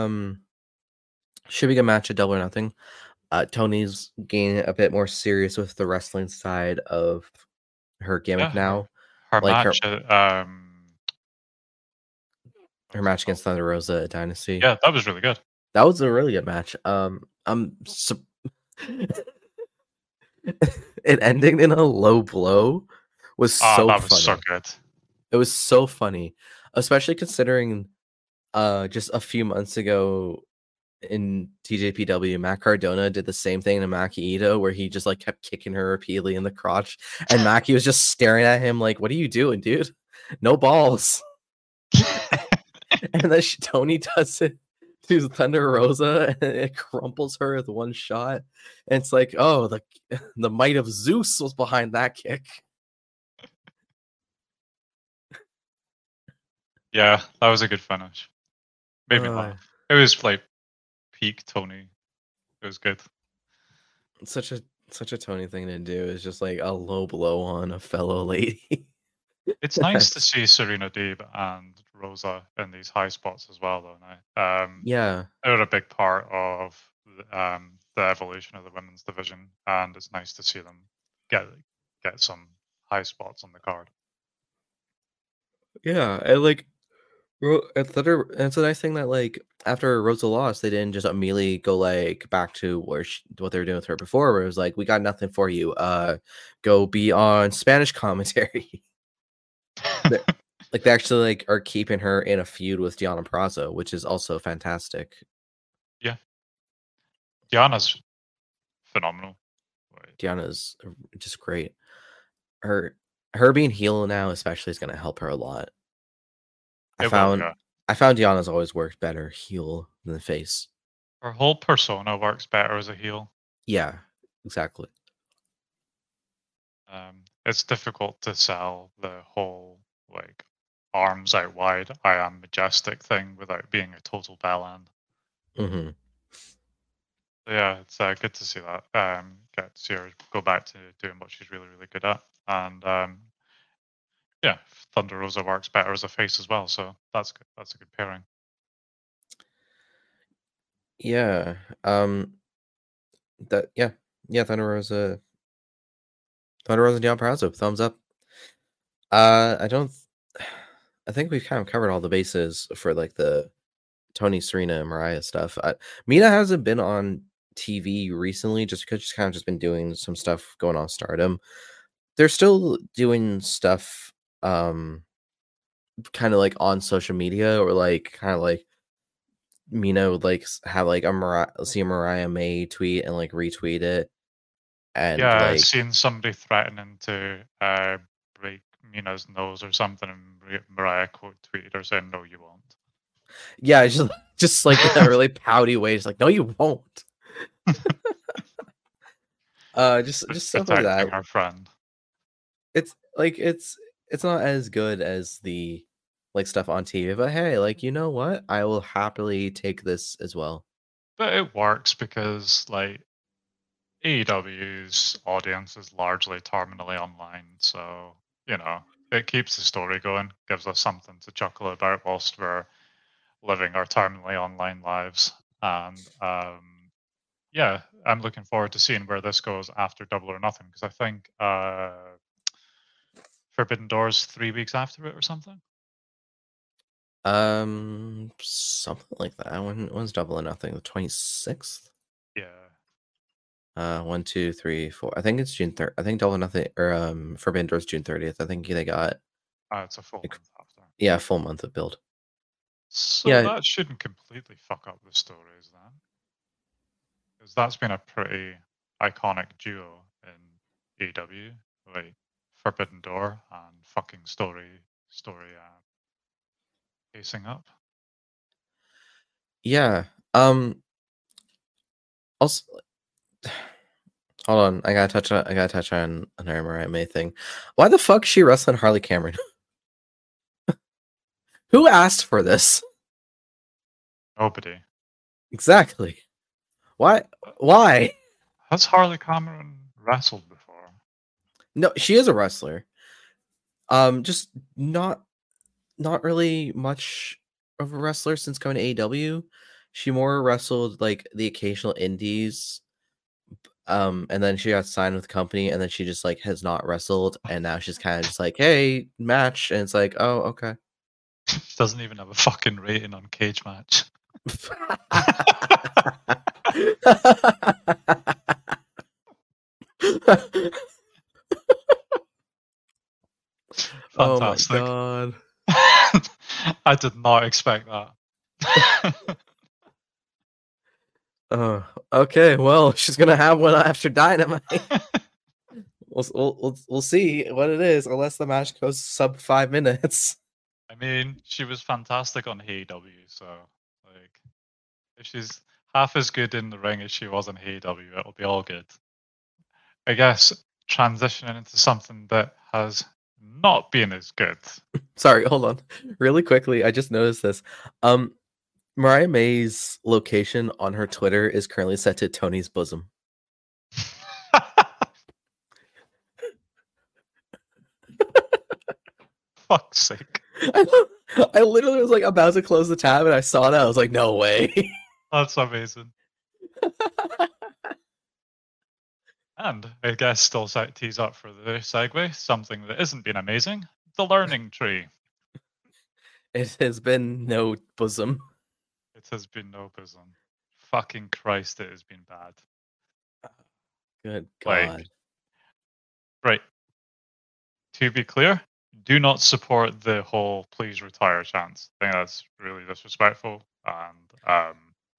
match at Double or Nothing. Tony's getting a bit more serious with the wrestling side of her gimmick now. Her Like match her match against Thunder Rosa at Dynasty. Yeah, that was really good. That was a really good match. It ending in a low blow was so that funny. was so good. It was so funny, especially considering just a few months ago in TJPW, Matt Cardona did the same thing to Maki Ito, where he just like kept kicking her repeatedly in the crotch, and Maki was just staring at him like, "What are you doing, dude? No balls." And then Tony does it to Thunder Rosa, and it crumples her with one shot. And it's like, oh, the might of Zeus was behind that kick. Yeah, that was a good finish. Made me laugh. It was like peak Tony. It was good. Such a Tony thing to do is just like a low blow on a fellow lady. It's nice to see Serena Deeb and Rosa in these high spots as well, though. Now, yeah, they're a big part of the evolution of the women's division, and it's nice to see them get some high spots on the card. Yeah, and like Thunder, and it's a nice thing that like after Rosa lost, they didn't just immediately go like back to what they were doing with her before, where it was like, we got nothing for you. Go be on Spanish commentary. Like they actually like are keeping her in a feud with Deonna Purrazzo, which is also fantastic. Yeah, Deonna's phenomenal. Deonna's just great. Her being heel now, especially, is going to help her a lot. I found Deonna's always worked better heel than the face. Her whole persona works better as a heel. Yeah, exactly. It's difficult to sell the whole like arms out wide, I am majestic thing without being a total bell end. Mm-hmm. Yeah, it's good to see that. Get to see her go back to doing what she's really, really good at, and yeah, Thunder Rosa works better as a face as well, so that's good. That's a good pairing. Yeah. Thunder Rosa and Deonna Purrazzo, thumbs up. I think we've kind of covered all the bases for like the Tony, Serena, and Mariah stuff. Mina hasn't been on TV recently just because she's kind of just been doing some stuff going on Stardom. They're still doing stuff kind of like on social media, or like kind of like Mina would like have like a Mariah May tweet and like retweet it. And yeah, like, I've seen somebody threatening to break Mina's nose or something, and Mariah quote tweeted her saying, "No, you won't." Yeah, just like in a really pouty way, just like, "No, you won't." Just stuff like that. Her friend. It's like it's not as good as the like stuff on TV, but hey, like, you know what? I will happily take this as well. But it works because like AEW's audience is largely terminally online, so you know it keeps the story going, gives us something to chuckle about whilst we're living our terminally online lives. And yeah, I'm looking forward to seeing where this goes after Double or Nothing, because I think Forbidden Door's 3 weeks after it or something. Something like that. When's Double or Nothing? The 26th? Yeah. 1, 2, 3, 4. I think it's June 3rd. I think Double or Nothing or Forbidden Door's June 30th. I think they got it's a full month after. Yeah, full month of build. So yeah, that shouldn't completely fuck up the stories then. Because that's been a pretty iconic duo in AEW, like Forbidden Door and fucking story pacing up. Yeah. Also, hold on. I gotta touch on another Mariah May thing. Why the fuck is she wrestling Harley Cameron? Who asked for this? Nobody. Exactly. Why? Why? Has Harley Cameron wrestled before? No, she is a wrestler. Just not really much of a wrestler since coming to AEW. She more wrestled like the occasional indies. And then she got signed with the company, and then she just like has not wrestled, and now she's kind of just like, hey, match, and it's like, oh, okay. Doesn't even have a fucking rating on Cage Match. Fantastic. Oh my god. I did not expect that. Okay, well, she's gonna have one after Dynamite. We'll see what it is, unless the match goes sub 5 minutes. I mean, she was fantastic on AEW, so like, if she's half as good in the ring as she was on AEW, it'll be all good. I guess transitioning into something that has not been as good. Sorry, hold on. Really quickly, I just noticed this. Mariah May's location on her Twitter is currently set to Tony's bosom. Fuck's sake. I literally was like about to close the tab and I saw that. I was like, no way. That's amazing. And I guess still tease up for the segue, something that isn't been amazing, the learning tree. It has been no bosom. It has been no bosom. Fucking Christ, it has been bad. Good God. Right. To be clear, do not support the whole please retire chants. I think that's really disrespectful, and I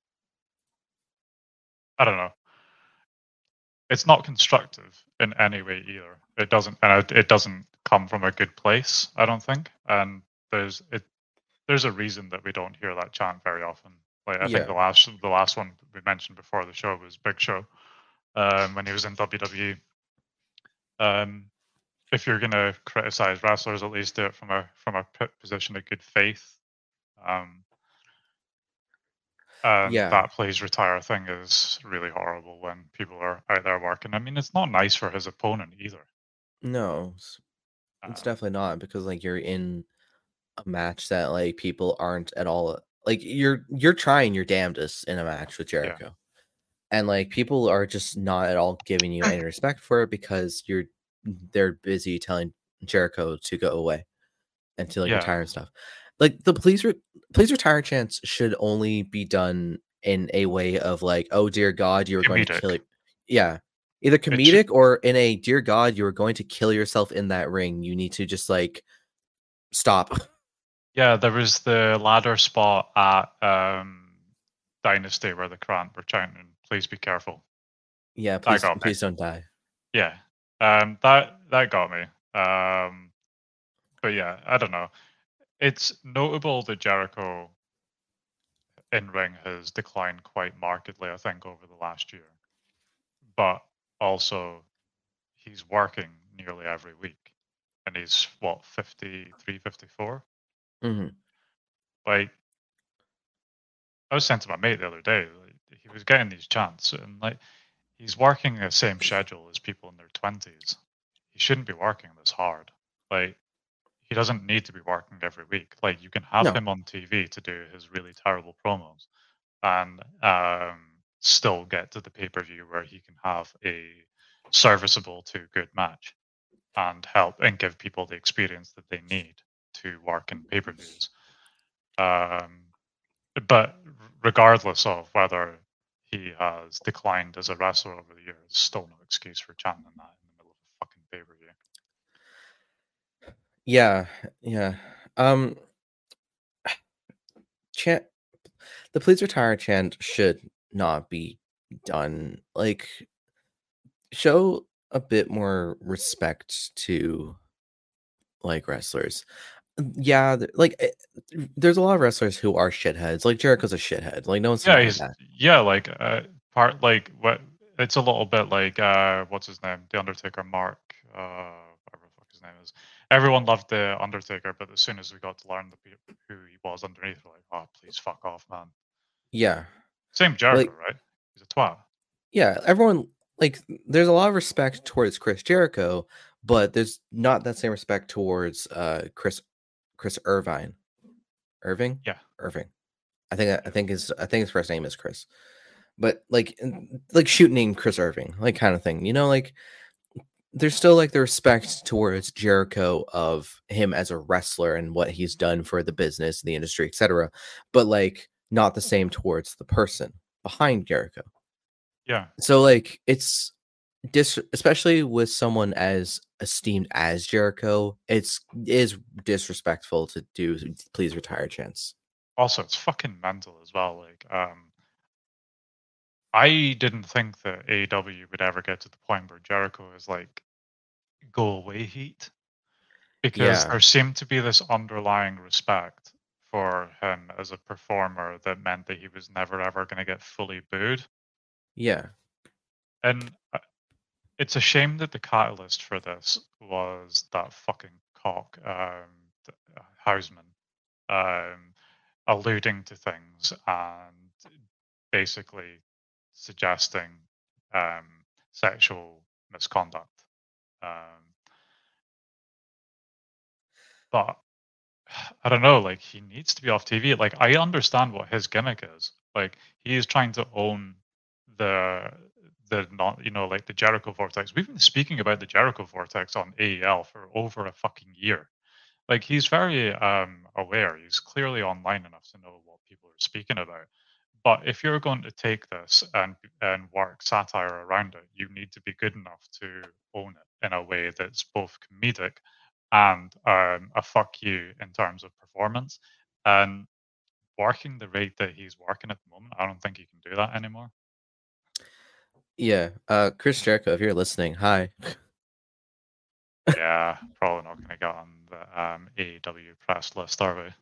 don't know. It's not constructive in any way either. It doesn't come from a good place, I don't think. And there's a reason that we don't hear that chant very often. Like I think the last one we mentioned before the show was Big Show, when he was in WWE. If you're gonna criticize wrestlers, at least do it from a position of good faith. That please retire thing is really horrible when people are out there working. I mean, it's not nice for his opponent either. No, it's definitely not, because like you're in a match that like people aren't at all like you're trying your damnedest in a match with Jericho, and like people are just not at all giving you any respect for it because they're busy telling Jericho to go away and to like retire and stuff. Like the please retire chants should only be done in a way of like, oh dear God, you were going to kill it. Yeah. Either comedic or in a dear God, you were going to kill yourself in that ring. You need to just like stop. Yeah, there was the ladder spot at Dynasty where the Krant were chanting, please be careful. Yeah, please don't die. Yeah. That got me. But yeah, I don't know. It's notable that Jericho in ring has declined quite markedly, I think, over the last year. But also, he's working nearly every week, and he's 53, 54. Mm-hmm. Like, I was saying to my mate the other day, like, he was getting these chants, and like, he's working the same schedule as people in their 20s. He shouldn't be working this hard. Like, he doesn't need to be working every week. Like, you can have him on TV to do his really terrible promos and still get to the pay-per-view where he can have a serviceable to good match and help and give people the experience that they need to work in pay-per-views. But regardless of whether he has declined as a wrestler over the years, still no excuse for chanting that in the middle of a fucking pay-per-view. Yeah. The please retire chant should not be done. Like, show a bit more respect to like wrestlers. Yeah, like there's a lot of wrestlers who are shitheads. Like Jericho's a shithead. Like no one's part like what it's a little bit like what's his name, the Undertaker, Mark, whatever the fuck his name is. Everyone loved the Undertaker, but as soon as we got to learn who he was underneath, we're like, oh, please fuck off, man. Yeah. Same Jericho, right? He's a twat. Yeah, everyone like there's a lot of respect towards Chris Jericho, but there's not that same respect towards Chris Irvine. Irving? Yeah. Irving. I think his first name is Chris. But like shoot name Chris Irving, like kind of thing. You know, like there's still like the respect towards Jericho of him as a wrestler and what he's done for the business, the industry, etc. But like not the same towards the person behind Jericho. Yeah. So like it's especially with someone as esteemed as Jericho, is disrespectful to do please retire chance. Also, it's fucking mental as well. Like, I didn't think that AEW would ever get to the point where Jericho is like go away heat, because Yeah. there seemed to be this underlying respect for him as a performer that meant that he was never ever going to get fully booed. Yeah. And it's a shame that the catalyst for this was that fucking cock, Hausman, alluding to things and basically suggesting sexual misconduct. But I don't know, like he needs to be off TV. Like I understand what his gimmick is. Like he is trying to own the not like the Jericho Vortex. We've been speaking about the Jericho Vortex on AEL for over a fucking year. Like he's very aware. He's clearly online enough to know what people are speaking about. But if you're going to take this and work satire around it, you need to be good enough to own it in a way that's both comedic and a fuck you in terms of performance. And working the rate that he's working at the moment, I don't think he can do that anymore. Yeah. Chris Jericho, if you're listening, hi. Yeah, probably not going to get on the AEW press list, are we?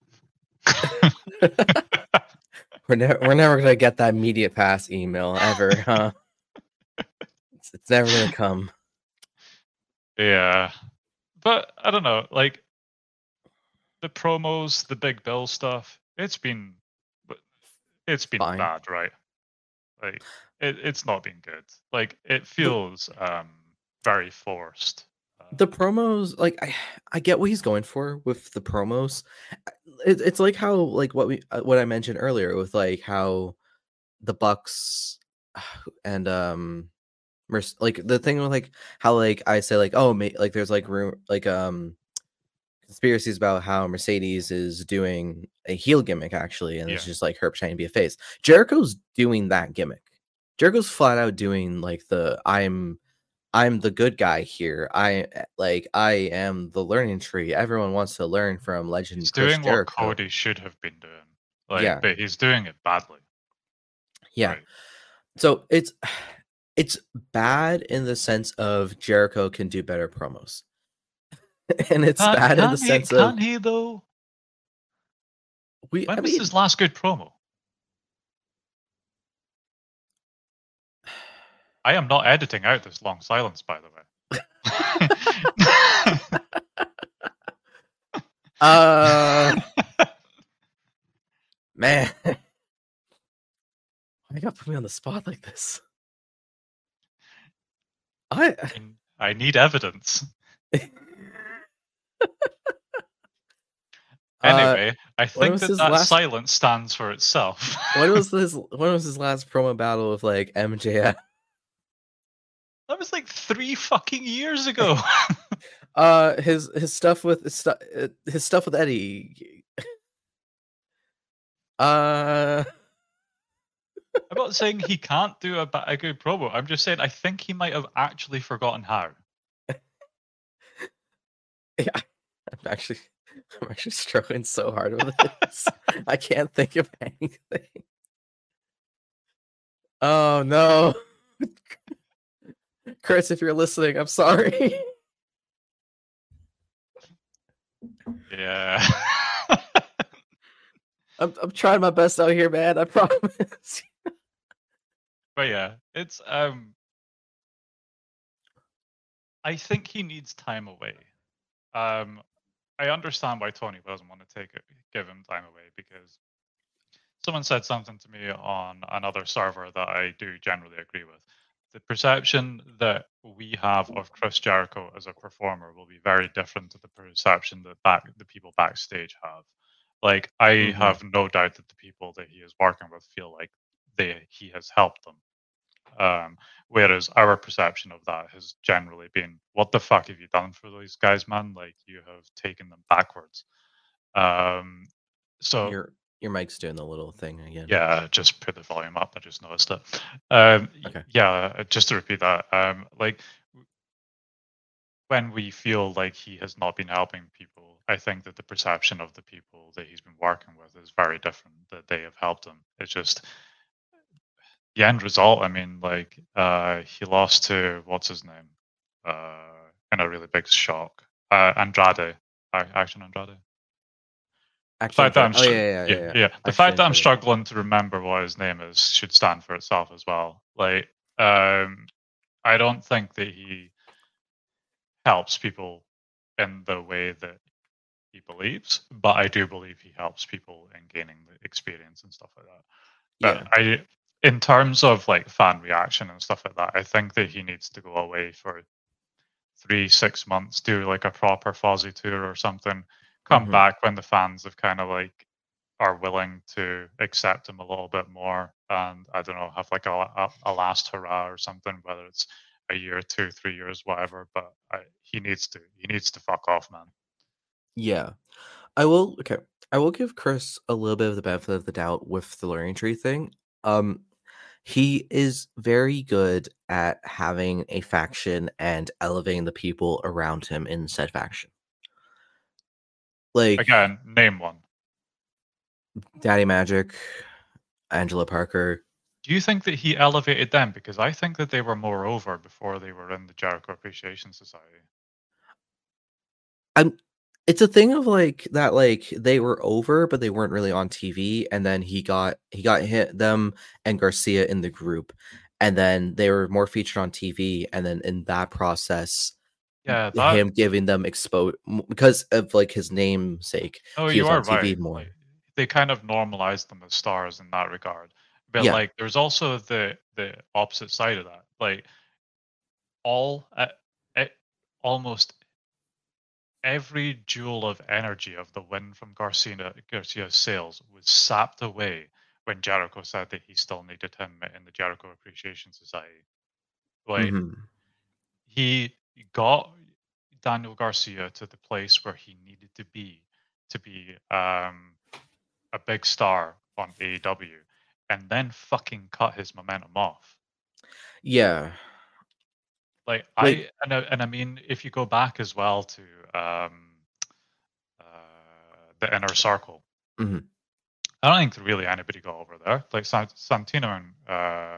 We're never gonna get that media pass email ever, huh? It's never gonna come. Yeah, but I don't know. Like the promos, the Big Bill stuff, it's been Fine. bad, right? Like it's not been good. Like it feels very forced. The promos, like I get what he's going for with the promos. It's like how like what I mentioned earlier with like how the Bucks and like the thing with like how like I say like like there's like room like conspiracies about how Mercedes is doing a heel gimmick actually, and it's just like her pretending to be a face. Jericho's doing that gimmick. Jericho's flat out doing like the I'm the good guy here. I am the learning tree. Everyone wants to learn from legend He's Chris doing Jericho. what Cody should have been doing. Like, yeah, but he's doing it badly. Yeah. Right. So it's bad in the sense of Jericho can do better promos. And it's bad in the sense of can he though? When was his last good promo? I am not editing out this long silence, by the way. Man, why you gotta put me on the spot like this? I need evidence. Anyway, I think that silence stands for itself. When was his last promo battle with like MJF? That was like 3 fucking years ago. His stuff with Eddie. I'm not saying he can't do a good promo. I'm just saying I think he might have actually forgotten how. Yeah, I'm actually struggling so hard with this. I can't think of anything. Oh no. Chris, if you're listening, I'm sorry. Yeah. I'm trying my best out here, man. I promise. But yeah, it's I think he needs time away. I understand why Tony doesn't want to give him time away, because Someone said something to me on another server that I do generally agree with. The perception that we have of Chris Jericho as a performer will be very different to the perception that the people backstage have. Like, I have no doubt that the people that he is working with feel like he has helped them. Whereas our perception of that has generally been, what the fuck have you done for those guys, man? Like, you have taken them backwards. So your mic's doing the little thing again. yeah, just put the volume up. I just noticed it. Okay. Yeah, just to repeat that, like when we feel like he has not been helping people, I think that the perception of the people that he's been working with is very different. That they have helped him. It's just the end result. I mean, like he lost to what's his name in a really big shock. Andrade, Action Andrade. The fact that the fact that I'm struggling to remember what his name is should stand for itself as well. Like, I don't think that he helps people in the way that he believes, but I do believe he helps people in gaining the experience and stuff like that. But in terms of like fan reaction and stuff like that, I think that he needs to go away for 3-6 months, do like a proper Fozzy tour or something. Come back when the fans have kind of like are willing to accept him a little bit more, and I don't know, have like a last hurrah or something, whether it's a year, 2, 3 years, whatever. But he needs to fuck off, man. Yeah, I will give Chris a little bit of the benefit of the doubt with the learning tree thing. He is very good at having a faction and elevating the people around him in said faction. Like, again, name one. Daddy Magic, Angela Parker. Do you think that he elevated them? Because I think that they were more over before they were in the Jericho Appreciation Society. It's a thing of like that, like they were over, but they weren't really on TV. And then he got hit them and Garcia in the group, and then they were more featured on TV. And then in that process, him giving them exposed because of like his namesake. Oh, you are right. More. Like, they kind of normalized them as stars in that regard. But like, there's also the opposite side of that. Like, almost every joule of energy of the win from Garcia's sales was sapped away when Jericho said that he still needed him in the Jericho Appreciation Society. Like, he got Daniel Garcia to the place where he needed to be a big star on AEW, and then fucking cut his momentum off. Yeah. Like I mean, if you go back as well to the Inner Circle, I don't think really anybody got over there. Like Santino and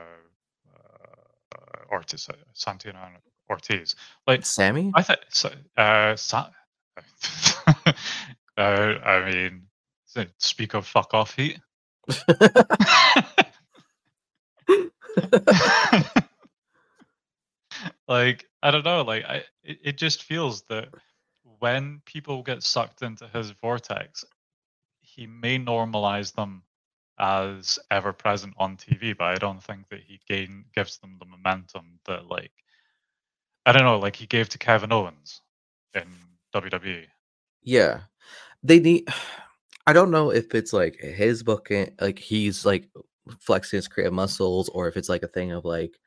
Ortiz. Like Sammy? I thought I mean, speak of fuck off heat. Like, I don't know, like it just feels that when people get sucked into his vortex, he may normalize them as ever present on TV, but I don't think that he gives them the momentum that, like, I don't know, like he gave to Kevin Owens in WWE. Yeah, they need. I don't know if it's like his booking, like he's like flexing his creative muscles, or if it's like a thing of like,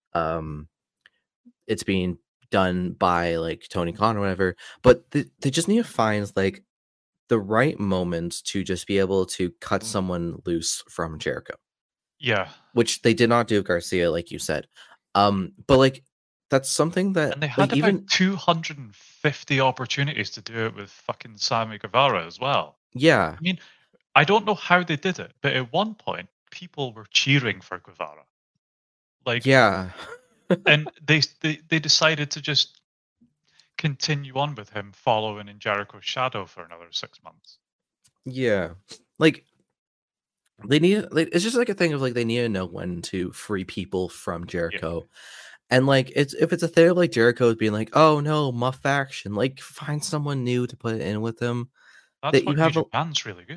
it's being done by like Tony Khan or whatever. But they just need to find like the right moments to just be able to cut someone loose from Jericho. Yeah, which they did not do with Garcia, like you said. But like that's something that, and they had like, about 250 opportunities to do it with fucking Sammy Guevara as well. Yeah, I mean, I don't know how they did it, but at one point, people were cheering for Guevara. Like, yeah, and they decided to just continue on with him following in Jericho's shadow for another 6 months. Yeah, like they need. Like, it's just like a thing of like they need to know when to free people from Jericho. Yeah. And like if it's a thing of like Jericho being like, oh no, my faction, like find someone new to put it in with him. That's what New Japan's really good at.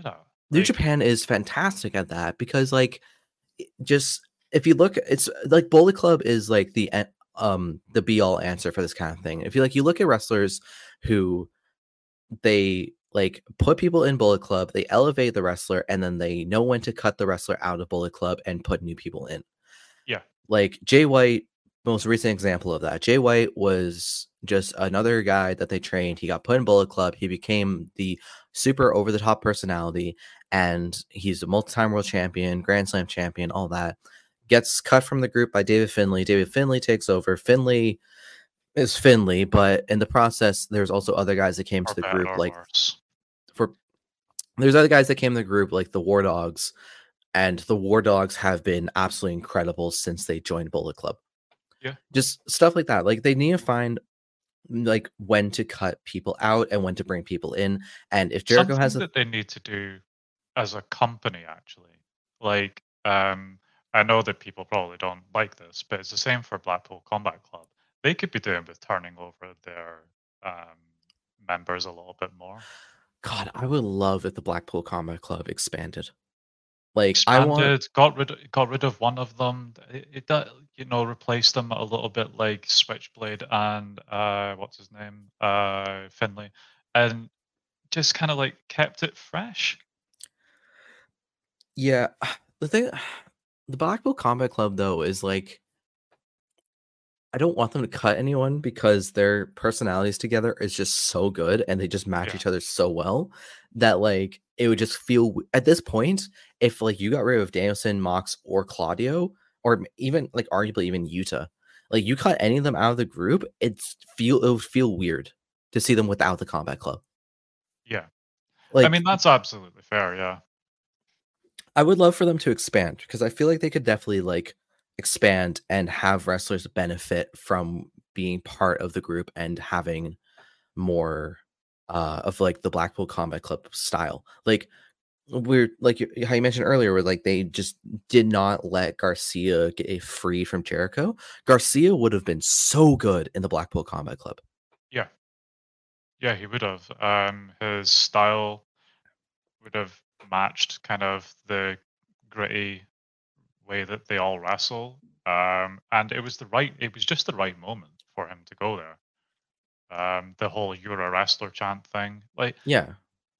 New Japan is fantastic at that because, like, just if you look, it's like Bullet Club is like the be all answer for this kind of thing. If you look at wrestlers who they like put people in Bullet Club, they elevate the wrestler, and then they know when to cut the wrestler out of Bullet Club and put new people in. Yeah, like Jay White, most recent example of that. Jay White was just another guy that they trained. He got put in Bullet Club. He became the super over the top personality, and he's a multi-time world champion, Grand Slam champion, all that. Gets cut from the group by David Finlay. David Finlay takes over. Finlay is Finlay, but in the process, there's also other guys that came to the group, like there's other guys that came to the group, like the War Dogs, and the War Dogs have been absolutely incredible since they joined Bullet Club. Yeah, just stuff like that. Like they need to find like when to cut people out and when to bring people in. And if Jericho something has that they need to do as a company, actually, like I know that people probably don't like this, but it's the same for Blackpool Combat Club. They could be doing with turning over their members a little bit more. God, I would love if the Blackpool Combat Club expanded. Like expanded, got rid of one of them. It replaced them a little bit like Switchblade and what's his name, Finlay, and just kind of like kept it fresh. Yeah, the Blackpool Combat Club though is like, I don't want them to cut anyone because their personalities together is just so good and they just match each other so well that like it would just feel at this point, if like you got rid of Danielson, Mox, or Claudio, or even like arguably even Yuta, like you cut any of them out of the group, it would feel weird to see them without the Combat Club. Yeah, like I mean that's absolutely fair. Yeah, I would love for them to expand because I feel like they could definitely like expand and have wrestlers benefit from being part of the group and having more of like the Blackpool Combat Club style. Like we're like how you mentioned earlier, where like they just did not let Garcia get free from Jericho. Garcia would have been so good in the Blackpool Combat Club. Yeah, he would have. His style would have matched kind of the gritty way that they all wrestle, and it was just the right moment for him to go there. The whole "you're a wrestler" chant thing, like yeah,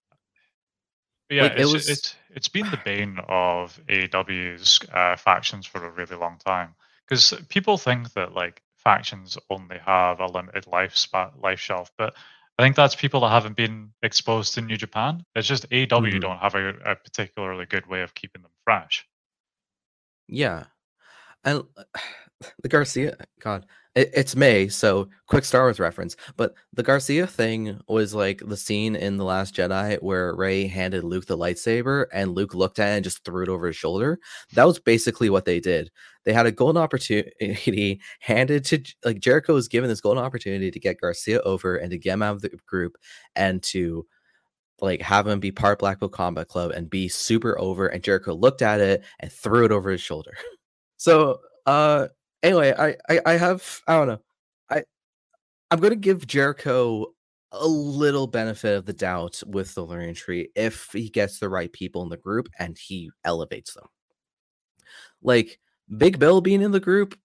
like it's been the bane of AEW's factions for a really long time, because people think that like factions only have a limited life shelf, but I think that's people that haven't been exposed to New Japan. It's just AEW don't have a particularly good way of keeping them fresh. Yeah. And the Garcia, God, it's May, so quick Star Wars reference. But the Garcia thing was like the scene in The Last Jedi where Rey handed Luke the lightsaber and Luke looked at it and just threw it over his shoulder. That was basically what they did. They had a golden opportunity handed to, like, Jericho was given this golden opportunity to get Garcia over and to get him out of the group and to like have him be part Blackpool Combat Club and be super over. And Jericho looked at it and threw it over his shoulder. So, anyway, I don't know. I'm going to give Jericho a little benefit of the doubt with the learning tree if he gets the right people in the group and he elevates them. Like Big Bill being in the group,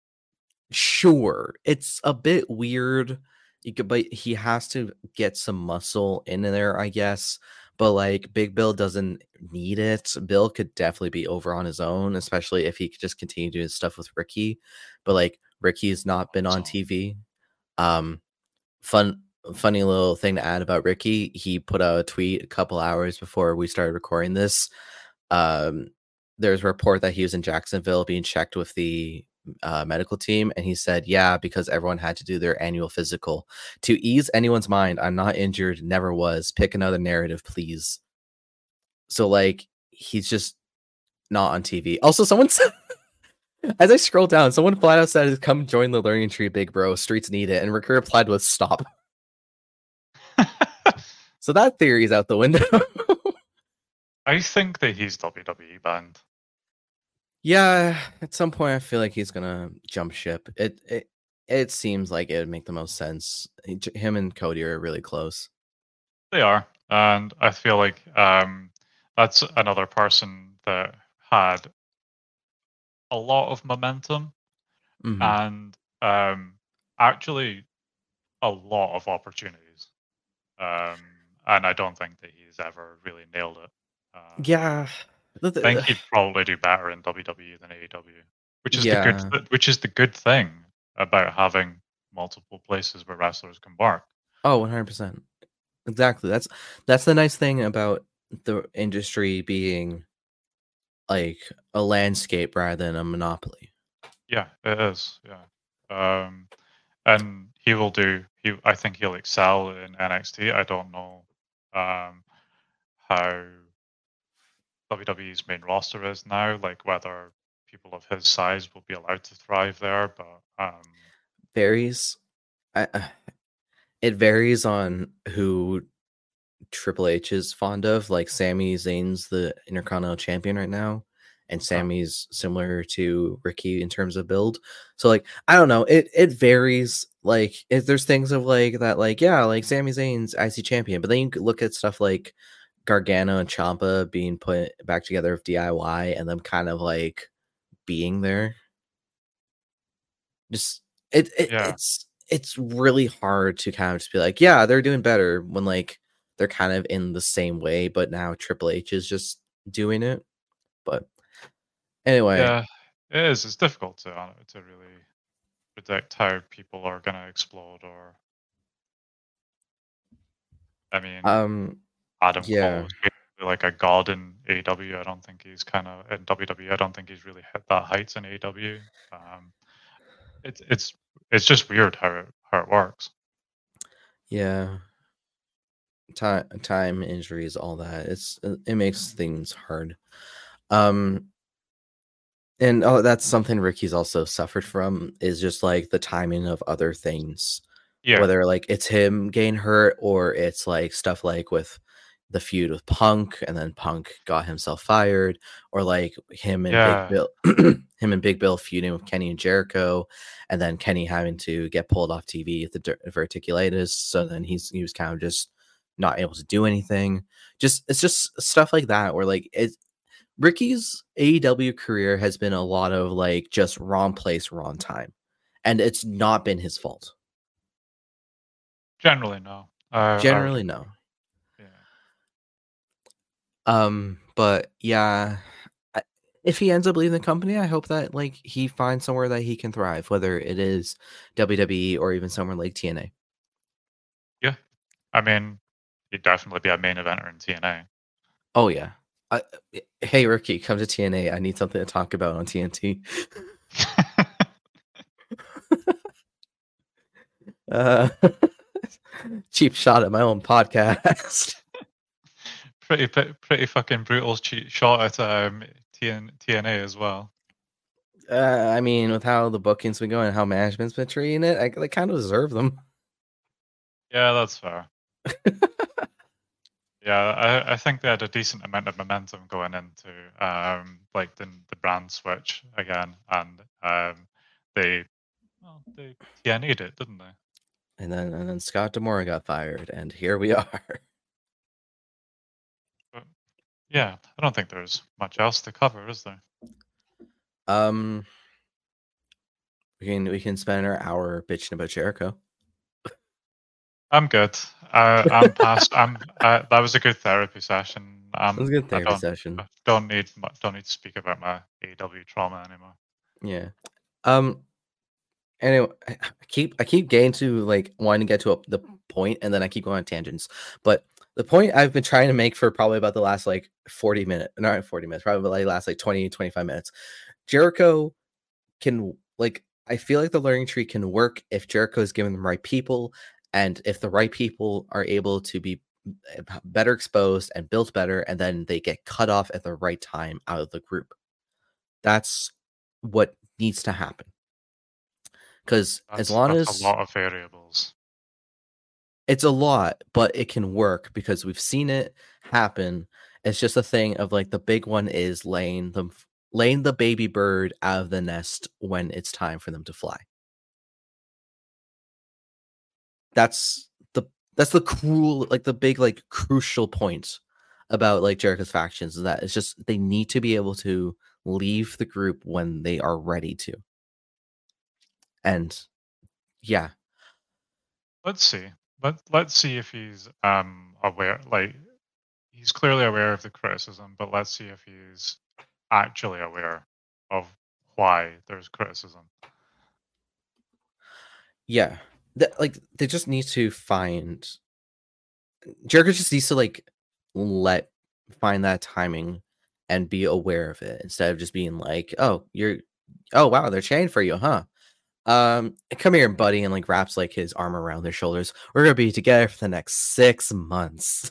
sure, it's a bit weird. But he has to get some muscle in there, I guess. But like Big Bill doesn't need it. Bill could definitely be over on his own, especially if he could just continue doing stuff with Ricky. But like Ricky's not been on TV. Funny little thing to add about Ricky. He put out a tweet a couple hours before we started recording this. There's a report that he was in Jacksonville being checked with the medical team, and he said, yeah, because everyone had to do their annual physical. To ease anyone's mind, I'm not injured, never was. Pick another narrative, please. So like he's just not on TV. Also, someone said, as I scroll down, someone flat out said, come join the learning tree, big bro, streets need it, and Rick replied with stop. So that theory is out the window. I think that he's WWE banned. Yeah, at some point I feel like he's gonna jump ship. It seems like it would make the most sense. Him and Cody are really close. They are, and I feel like that's another person that had a lot of momentum Mhm. and actually a lot of opportunities. Um, and I don't think that he's ever really nailed it. Yeah. I think he'd probably do better in WWE than AEW, Yeah. which is the good thing about having multiple places where wrestlers can work. Oh, 100%. Exactly. That's the nice thing about the industry being like a landscape rather than a monopoly. Yeah, it is. Yeah. And he will do. I think he'll excel in NXT. I don't know how WWE's main roster is now, like whether people of his size will be allowed to thrive there. But Varies. It varies on who Triple H is fond of. Like Sami Zayn's the Intercontinental Champion right now, and okay. Sami's similar to Ricky in terms of build. So like I don't know, it varies. Like there's things of like that, like yeah, like Sami Zayn's IC champion, but then you could look at stuff like Gargano and Ciampa being put back together with DIY and them kind of like being there. Just Yeah, it's really hard to kind of just be like, yeah, they're doing better when like they're kind of in the same way, but now Triple H is just doing it. But anyway, yeah, it is. It's difficult to really predict how people are going to explode. Or I mean, um, Adam Cole yeah, is basically like a god in AEW. I don't think he's kind of in WWE. I don't think he's really hit that heights in AEW. Um, it's it's it's just weird how it works. yeah, time injuries, all that. It makes things hard. Um, and oh, that's something Ricky's also suffered from is just like the timing of other things. Yeah, Whether like it's him getting hurt or it's like stuff like with the feud with Punk and then Punk got himself fired, or like him and Big yeah, Bill feuding with Kenny and Jericho, and then Kenny having to get pulled off TV with the diverticulitis. So then he was kind of just not able to do anything. It's just stuff like that where like Ricky's AEW career has been a lot of like just wrong place, wrong time. And it's not been his fault. generally no. I would Generally, agree. no. Yeah. But yeah, if he ends up leaving the company, I hope that like he finds somewhere that he can thrive, whether it is WWE or even somewhere like TNA. Yeah. I mean, he'd definitely be a main eventer in TNA. Oh yeah. Uh, hey Ricky, come to TNA. I need something to talk about on TNT. uh, cheap shot at my own podcast. pretty fucking brutal cheat shot at TNA as well. I mean, with how the booking's been going and how management's been treating it, they kind of deserve them. Yeah, that's fair. Yeah, I think they had a decent amount of momentum going into like the brand switch again, and they they TNA'd it, didn't they? And then Scott Demore got fired, and here we are. But yeah, I don't think there's much else to cover, is there? Um, we can spend our hour bitching about Jericho. I'm good. I'm past. That was a good therapy session. It was a good I therapy session. don't need to speak about my AEW trauma anymore. Yeah. Anyway, I keep getting to like wanting to get to the point, and then I keep going on tangents. But the point I've been trying to make for probably about the last like 40 minutes, not 40 minutes, probably like last like 20, 25 minutes. Jericho can like I feel like the learning tree can work if Jericho is given the right people, and if the right people are able to be better exposed and built better, and then they get cut off at the right time out of the group. That's what needs to happen. Because as long That's a as lot of variables. it's a lot, but it can work because we've seen it happen. It's just a thing of like the big one is laying the baby bird out of the nest when it's time for them to fly. That's the cruel, like the big, like crucial point about like Jericho's factions is that it's just they need to be able to leave the group when they are ready to. And yeah, Let's see. Let's see if he's aware. Like, he's clearly aware of the criticism, but let's see if he's actually aware of why there's criticism. yeah, like they just need to find. Jericho just needs to like find that timing and be aware of it instead of just being like, oh wow, they're chained for you, huh? Come here, buddy, and like wraps like his arm around their shoulders. We're gonna be together for the next 6 months.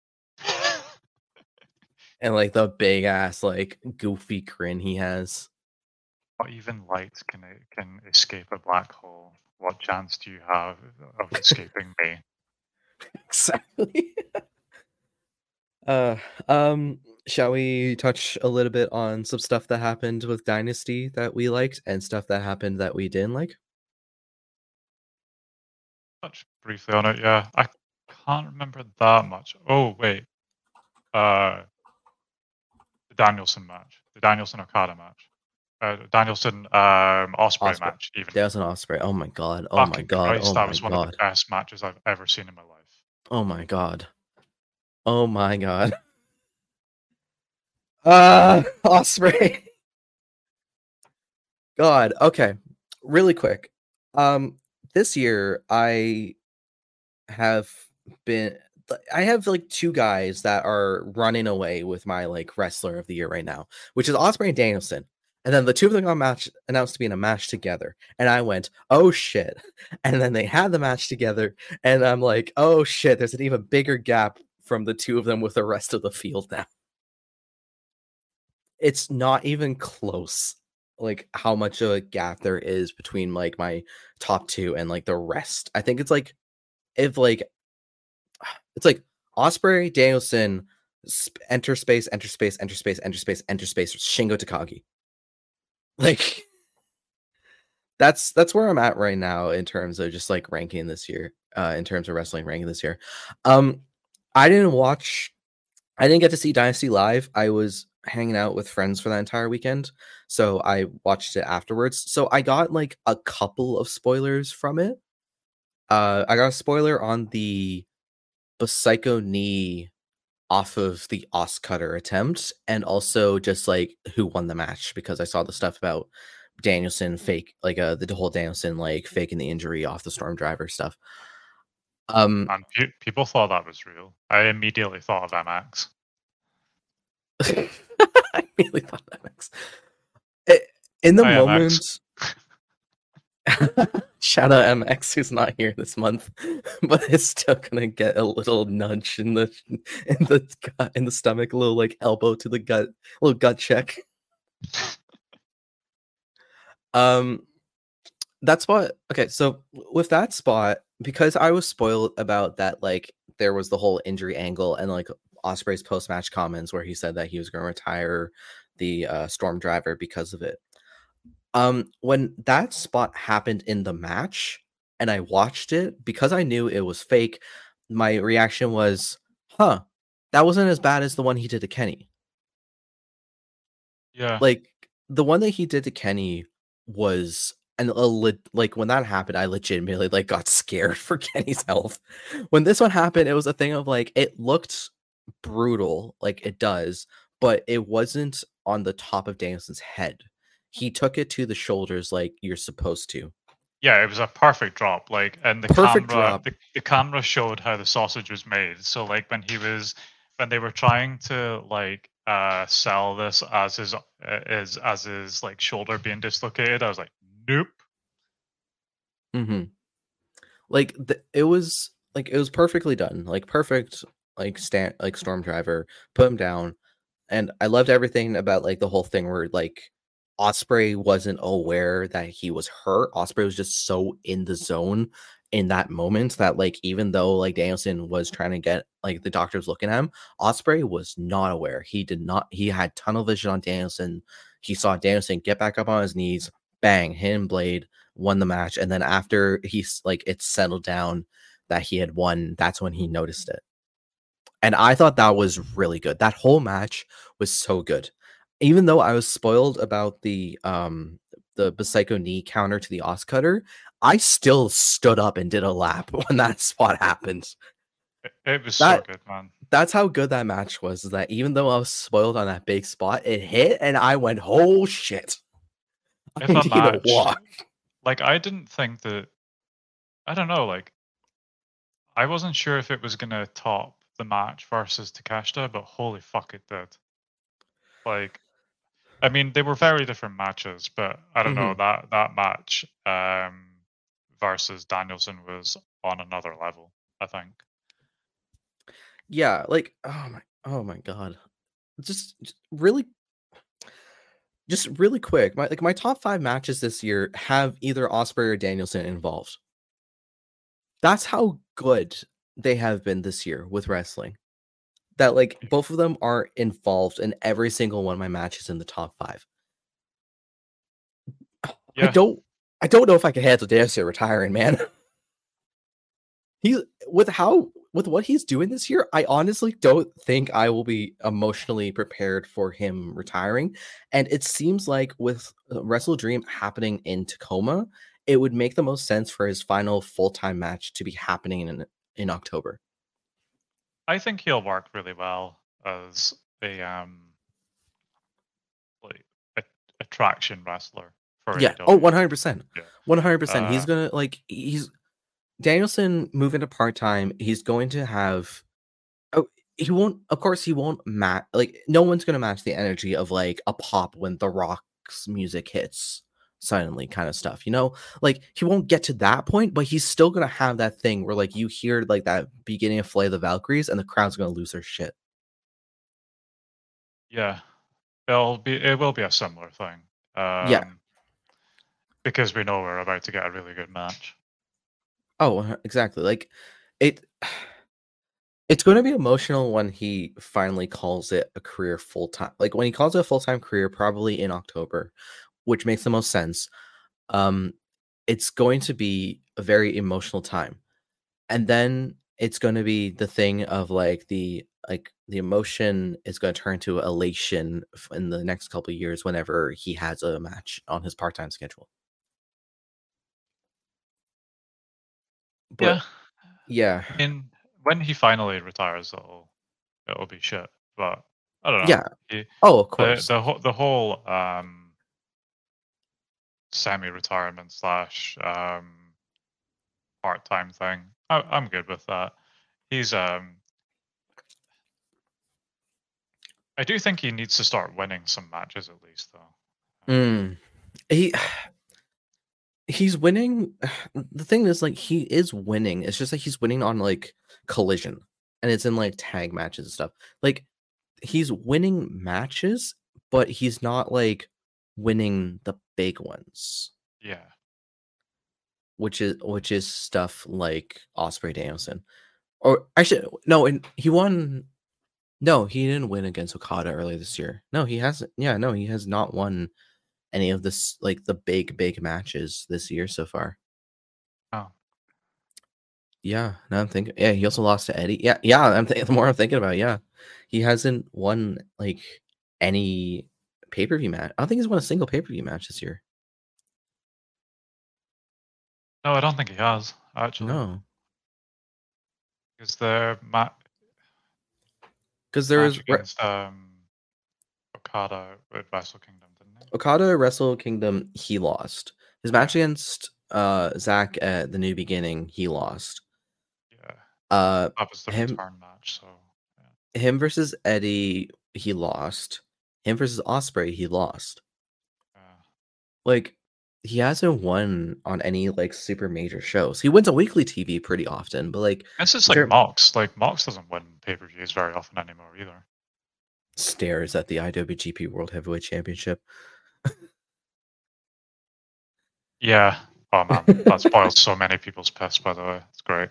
And like the big ass like goofy grin he has. Not even light can escape a black hole. What chance do you have of escaping me? Exactly. Shall we touch a little bit on some stuff that happened with Dynasty that we liked and stuff that happened that we didn't like? Touch briefly on it, yeah. I can't remember that much. Oh wait, the Danielson match, the Danielson Okada match, Danielson Ospreay match. Even Danielson Ospreay. Oh my god. Oh my god. Christ, that was one of the best matches I've ever seen in my life. Oh my god. Oh my god. Ospreay. God. Okay. Really quick. This year I have like 2 guys that are running away with my like wrestler of the year right now, which is Ospreay and Danielson. And then the two of them got announced to be in a match together. And I went, oh shit. And then they had the match together. And I'm like, oh shit, there's an even bigger gap from the two of them with the rest of the field now. It's not even close, like how much of a gap there is between like my top 2 and like the rest. I think it's like it's like Ospreay, Danielson, enter space, Shingo Takagi. Like that's where I'm at right now in terms of just like ranking this year, in terms of wrestling ranking this year. I didn't get to see Dynasty live. I was hanging out with friends for that entire weekend, so I watched it afterwards. So I got like a couple of spoilers from it. I got a spoiler on the Psycho knee off of the Os Cutter attempt, and also just like who won the match, because I saw the stuff about Danielson fake, like the whole Danielson like faking the injury off the Storm Driver stuff. And people thought that was real. I immediately thought of MX. I really thought of MX. In the moment. Shout out MX, who's not here this month, but is still gonna get a little nudge in the stomach, a little like elbow to the gut, a little gut check. That spot. Okay, so with that spot, because I was spoiled about that, like there was the whole injury angle and like Ospreay's post-match comments where he said that he was going to retire the Storm Driver because of it. When that spot happened in the match and I watched it, because I knew it was fake, my reaction was, huh, that wasn't as bad as the one he did to Kenny. Yeah. Like the one that he did to Kenny was like when that happened, I legitimately like got scared for Kenny's health. When this one happened, it was a thing of like it looked brutal, like it does, but it wasn't on the top of Danielson's head. He took it to the shoulders like you're supposed to. Yeah, it was a perfect drop. Like, and the camera showed how the sausage was made. So like when they were trying to like sell this as his like shoulder being dislocated, I was like, nope. Mm-hmm. Like it was perfectly done, like perfect, like Storm Driver, put him down, and I loved everything about like the whole thing where like Ospreay wasn't aware that he was hurt. Ospreay was just so in the zone in that moment that like even though like Danielson was trying to get like the doctors looking at him, Ospreay was not aware. He had tunnel vision on Danielson. He saw Danielson get back up on his knees, bang, hit him blade, won the match, and then after he's like it settled down that he had won, that's when he noticed it. And I thought that was really good. That whole match was so good. Even though I was spoiled about the Psycho knee counter to the Oscutter, I still stood up and did a lap when that spot happened. It was so good, man. That's how good that match was. Is that even though I was spoiled on that big spot, it hit and I went, "Oh shit!" If a match, like I didn't think that. I don't know. Like I wasn't sure if it was gonna top the match versus Takeshita, but holy fuck, it did. Like, I mean, they were very different matches, but I don't know that match versus Danielson was on another level, I think. Yeah, like oh my god, just really quick. My top 5 matches this year have either Ospreay or Danielson involved. That's how good they have been this year with wrestling. That like both of them are involved in every single one of my matches in the top 5. Yeah. I don't know if I can handle Danielson retiring, man. With what he's doing this year, I honestly don't think I will be emotionally prepared for him retiring. And it seems like with Wrestle Dream happening in Tacoma, it would make the most sense for his final full-time match to be happening in October. I think he'll work really well as a like attraction wrestler for AEW. Oh, 100%. 100%. He's gonna Danielson moving to part-time. He's going to have he won't match, like no one's gonna match the energy of like a pop when The Rock's music hits suddenly kind of stuff, you know? Like he won't get to that point, but he's still gonna have that thing where like you hear like that beginning of Flight of the Valkyries and the crowd's gonna lose their shit. Yeah. It will be a similar thing. Yeah. Because we know we're about to get a really good match. Oh, exactly. Like it's going to be emotional when he finally calls it a career full-time. Like when he calls it a full-time career, probably in October, which makes the most sense. It's going to be a very emotional time. And then it's going to be the thing of like the emotion is going to turn to elation in the next couple of years whenever he has a match on his part-time schedule. But, yeah. And when he finally retires, it'll be shit. But I don't know. Yeah. Of course. The whole semi-retirement / part-time thing. I'm good with that. He's I do think he needs to start winning some matches at least, though. He's winning. The thing is, like, he is winning. It's just like he's winning on like Collision, and it's in like tag matches and stuff. Like he's winning matches, but he's not like winning the big ones. Yeah. Which is stuff like Ospreay Danielson. Or actually, no, and he won. No, he didn't win against Okada earlier this year. No, he hasn't. Yeah, no, he has not won any of this, like the big matches this year so far. Oh. Yeah, now I'm thinking. Yeah, he also lost to Eddie. Yeah. The more I'm thinking about it, yeah, he hasn't won like any pay-per-view match. I don't think he's won a single pay-per-view match this year. No, I don't think he has, actually. No. Because there was against Okada at Wrestle Kingdom, didn't he? Okada Wrestle Kingdom, he lost. His match against Zach at the New Beginning, he lost. Yeah. That was the return match, so yeah. Him versus Eddie, he lost. Him versus Ospreay, he lost. Like, he hasn't won on any like super major shows. He wins on weekly TV pretty often, but like this is like Mox. Like Mox doesn't win pay-per-views very often anymore either. Stares at the IWGP World Heavyweight Championship. Yeah. Oh man, that spoils so many people's piss. By the way, it's great.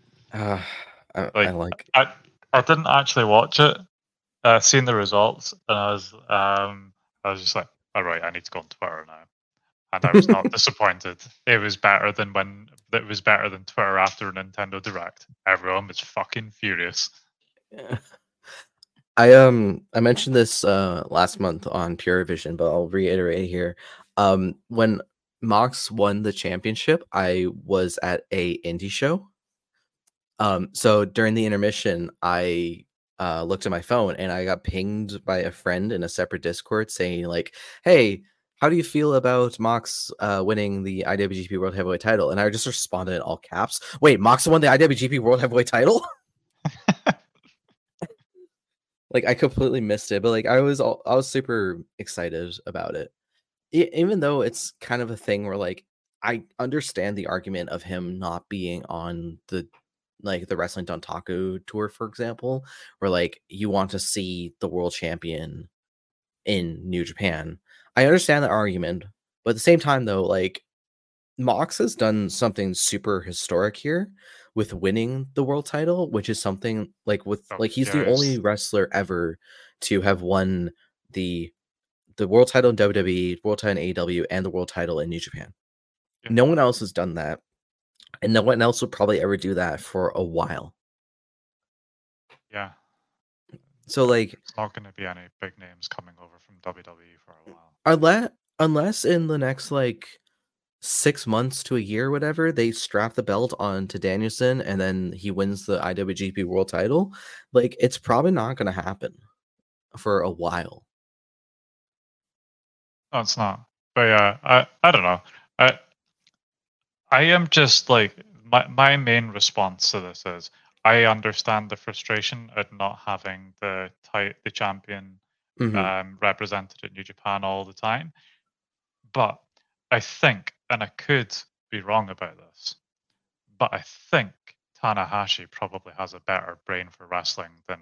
I didn't actually watch it. Seen the results, and I was just like, all right, I need to go on Twitter now. And I was not disappointed. It was better than Twitter after Nintendo Direct. Everyone was fucking furious. I mentioned this last month on Pure Vision, but I'll reiterate here. When Mox won the championship, I was at a indie show. So during the intermission, I looked at my phone and I got pinged by a friend in a separate Discord saying like, "Hey, how do you feel about Mox winning the IWGP World Heavyweight title?" And I just responded in all caps, "Wait, Mox won the IWGP World Heavyweight title?" Like I completely missed it, but like I was super excited about it. Even though it's kind of a thing where like I understand the argument of him not being on the Wrestling Dontaku tour, for example, where like you want to see the world champion in New Japan. I understand that argument, but at the same time though, like Mox has done something super historic here with winning the world title, which is something like he's the only wrestler ever to have won the world title in WWE, world title in AEW, and the world title in New Japan. Yeah. No one else has done that, and no one else will probably ever do that for a while. Yeah. So like, it's not going to be any big names coming over from WWE for a while. Unless in the next like 6 months to a year, whatever, they strap the belt onto Danielson and then he wins the IWGP World title. Like, it's probably not going to happen for a while. No, it's not. But yeah, I don't know. I am just like my main response to this is I understand the frustration at not having the champion represented at New Japan all the time, but I think, and I could be wrong about this, but I think Tanahashi probably has a better brain for wrestling than,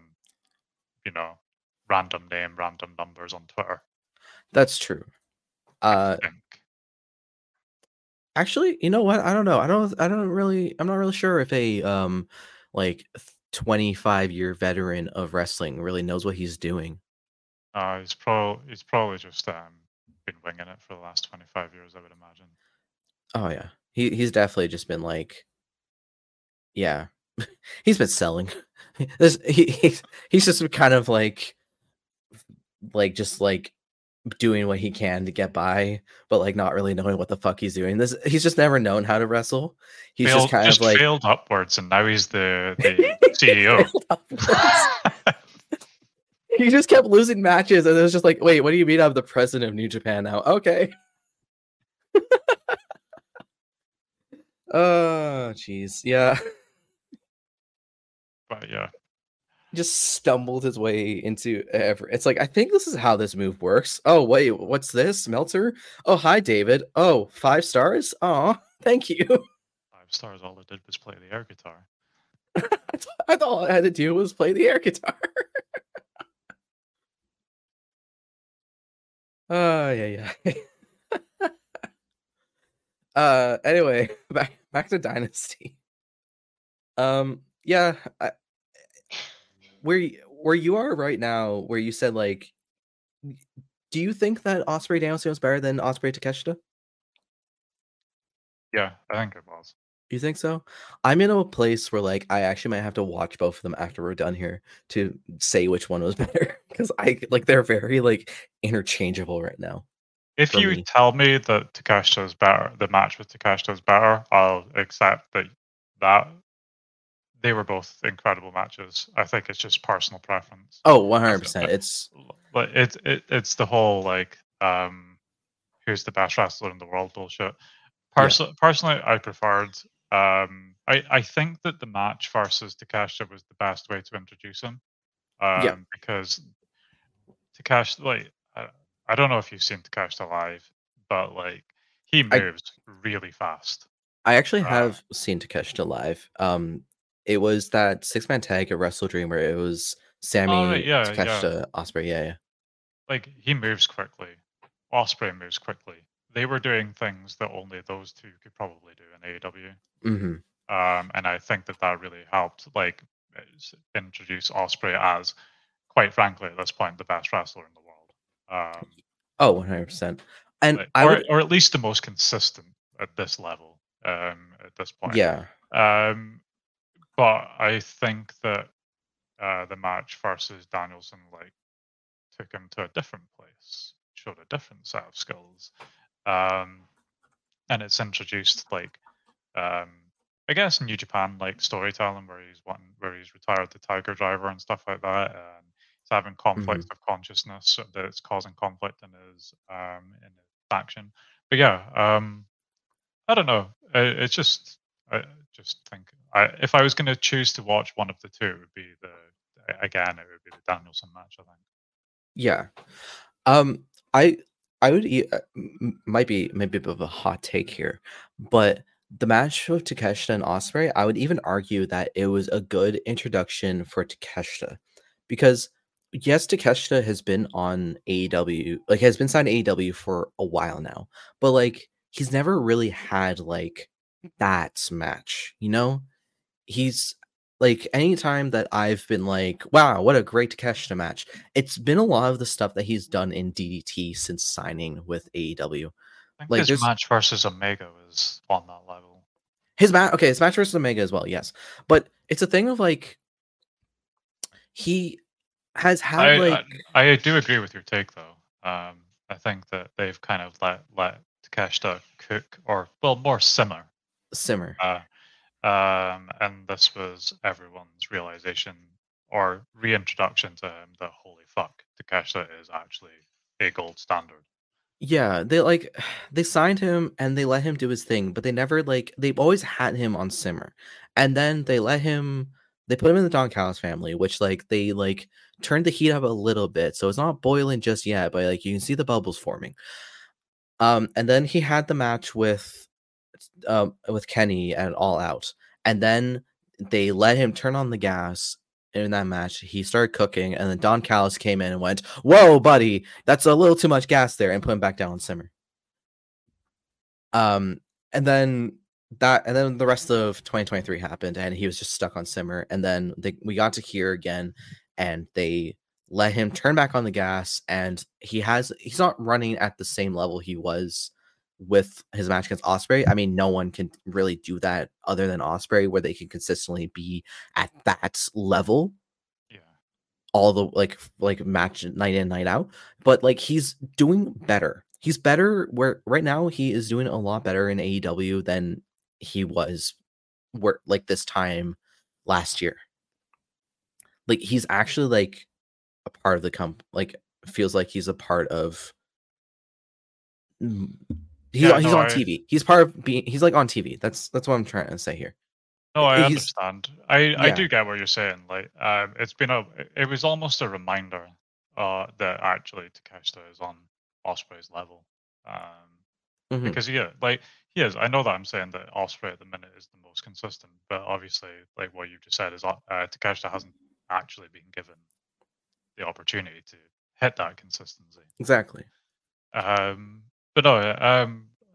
random name, random numbers on Twitter. That's true. I think. Actually, you know what? I don't know. I'm not really sure if a 25-year veteran of wrestling really knows what he's doing. He's probably just been winging it for the last 25 years, I would imagine. Oh yeah, he's definitely just been like, yeah, he's been selling. He's just kind of like just like doing what he can to get by, but like not really knowing what the fuck he's doing. He's just never known how to wrestle. He's just kind of like failed upwards, and now he's the CEO. He just kept losing matches, and it was just like, wait, what do you mean I'm the president of New Japan now? Okay. Oh, jeez. Yeah. But yeah. Just stumbled his way into it's like, I think this is how this move works. Oh, wait, what's this? Meltzer? Oh, hi, David. Oh, 5 stars? Oh, thank you. 5 stars, all it did was play the air guitar. I thought all I had to do was play the air guitar. Yeah. Anyway, back to Dynasty. Yeah, where you are right now, where you said like, do you think that Ospreay Danielson was better than Ospreay Takeshita? Yeah, I think it was. You think so? I'm in a place where like I actually might have to watch both of them after we're done here to say which one was better, because they're very like interchangeable right now. If you tell me that Takeshita is better, the match with Takeshita is better, I'll accept that they were both incredible matches. I think it's just personal preference. Oh, 100%. It's the whole like who's the best wrestler in the world bullshit. Personally, I preferred. I think that the match versus Takeshita was the best way to introduce him. Because Takeshita, like, I don't know if you've seen Takeshita live, but like he moves really fast. I actually have seen Takeshita live. It was that 6-man tag at Wrestle Dream where it was Sammy, Takeshita, Ospreay. Yeah. Like he moves quickly. Ospreay moves quickly. They were doing things that only those two could probably do in AEW. Mm-hmm. And I think that really helped, like, introduce Ospreay as, quite frankly, at this point, the best wrestler in the world. 100%. And or at least the most consistent at this level. At this point. Yeah. But I think that the match versus Danielson like took him to a different place, showed a different set of skills, and it's introduced like I guess New Japan like storytelling where he's retired the Tiger Driver and stuff like that, and he's having conflicts of consciousness that's causing conflict in his faction. But yeah, I don't know. I just think if I was going to choose to watch one of the two, it would be the Danielson match. I think. Yeah. I would might be maybe a bit of a hot take here, but the match with Takeshita and Ospreay, I would even argue that it was a good introduction for Takeshita, because yes, Takeshita has been on AEW, like has been signed to AEW for a while now, but like he's never really had like that match, you know? He's like anytime that I've been like, wow, what a great Takeshita match. It's been a lot of the stuff that he's done in DDT since signing with AEW. I think Like his there's match versus Omega was on that level. his match, okay, his match versus Omega as well, yes. But it's a thing of like he has had I do agree with your take though. I think that they've kind of let Takeshita cook, or well, more simmer. simmer. And this was everyone's realization or reintroduction to him that holy fuck, Takeshita is actually a gold standard. Yeah, they signed him and they let him do his thing, but they never they've always had him on simmer. And then they put him in the Don Callis family, which they turned the heat up a little bit. So it's not boiling just yet, but like you can see the bubbles forming. And then he had the match with Kenny at All Out. And then they let him turn on the gas in that match. He started cooking, and then Don Callis came in and went, "Whoa, buddy, that's a little too much gas there," and put him back down on simmer. And then the rest of 2023 happened, and he was just stuck on simmer. And then we got to here again, and they let him turn back on the gas, and he's not running at the same level he was with his match against Ospreay. I mean, no one can really do that other than Ospreay, where they can consistently be at that level. Yeah. All the like match night in, night out. But like he's doing better. He's better where right now he is doing a lot better in AEW than he was like this time last year. Like he's actually like a part of the feels like he's a part of he's on TV. He's part of he's like on TV. That's what I'm trying to say here. No, I understand. I do get what you're saying. Like, it was almost a reminder that actually Takeshita is on Ospreay's level. Because he is. I know that I'm saying that Ospreay at the minute is the most consistent, but obviously, like what you just said, is Takeshita hasn't actually been given the opportunity to hit that consistency. Exactly. But no,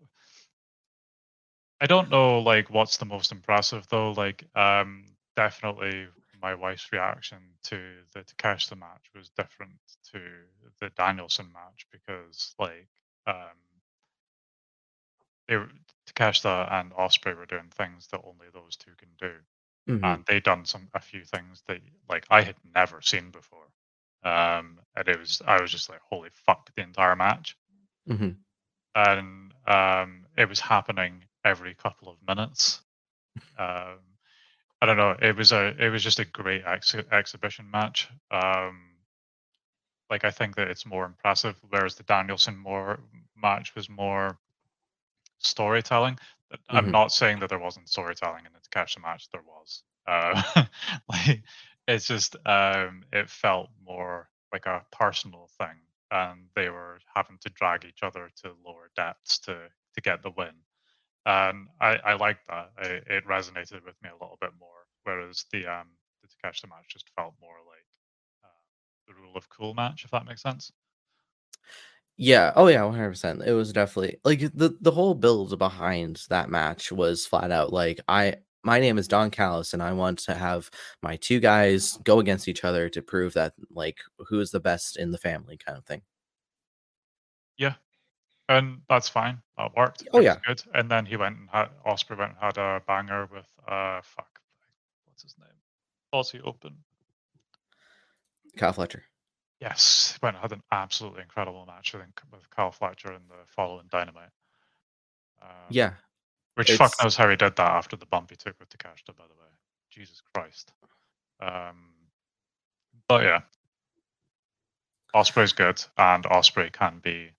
I don't know, like, what's the most impressive though. Like, definitely my wife's reaction to the Takeshita match was different to the Danielson match because, like, Takeshita and Ospreay were doing things that only those two can do, and they done a few things that like I had never seen before. And I was just like, holy fuck, the entire match. And it was happening every couple of minutes. I don't know. It was just a great exhibition match. Like I think that it's more impressive, whereas the Danielson match was more storytelling. I'm not saying that there wasn't storytelling in the Takeshita match. There was. Like it's just it felt more like a personal thing, and they were having to drag each other to lower depths to get the win. And I liked that. It resonated with me a little bit more, whereas the Takeshita match just felt more like the Rule of Cool match, if that makes sense. Yeah. Oh yeah, 100%. It was definitely like the whole build behind that match was flat out like my name is Don Callis and I want to have my two guys go against each other to prove that like who is the best in the family kind of thing. Yeah. And that's fine. That worked. Oh yeah. Good. And then Ospreay went and had a banger with what's his name? Aussie Open. Kyle Fletcher. Yes, went and had an absolutely incredible match, I think, with Kyle Fletcher in the following Dynamite. Yeah. Which fuck knows how he did that after the bump he took with Takashita, by the way. Jesus Christ. But yeah. Osprey's good, and Osprey can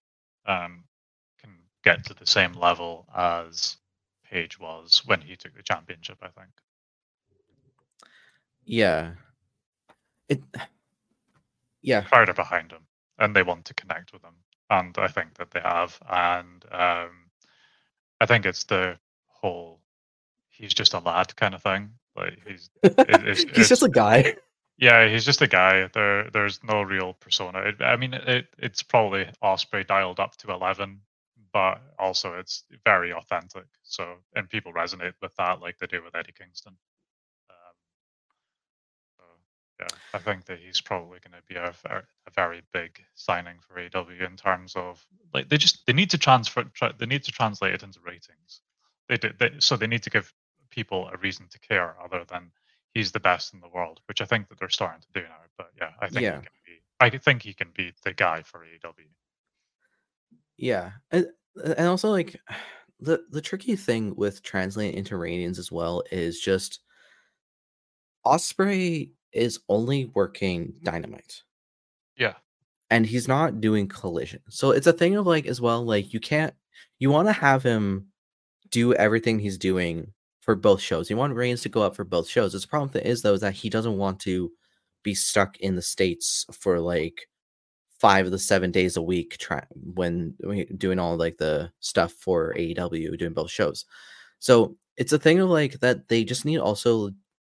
get to the same level as Page was when he took the championship, I think. Yeah. Yeah. Crowd are behind him, and they want to connect with him, and I think that they have. And I think it's the whole he's just a lad kind of thing. Like he's just a guy. Yeah, he's just a guy. There's no real persona. It's probably Osprey dialed up to 11, but also it's very authentic. So, and people resonate with that like they do with Eddie Kingston. Yeah, I think that he's probably going to be a very big signing for AEW in terms of like they need to translate it into ratings. So they need to give people a reason to care other than he's the best in the world, which I think that they're starting to do now. But yeah, I think he can be the guy for AEW. Yeah, and also like the tricky thing with translating into ratings as well is just Osprey is only working Dynamite. Yeah. And he's not doing Collision. So it's a thing of like as well, like you want to have him do everything he's doing for both shows. You want Reigns to go up for both shows. The problem is though is that he doesn't want to be stuck in the States for like 5 of the 7 days a week when doing all like the stuff for AEW, doing both shows. So it's a thing of like that they just need also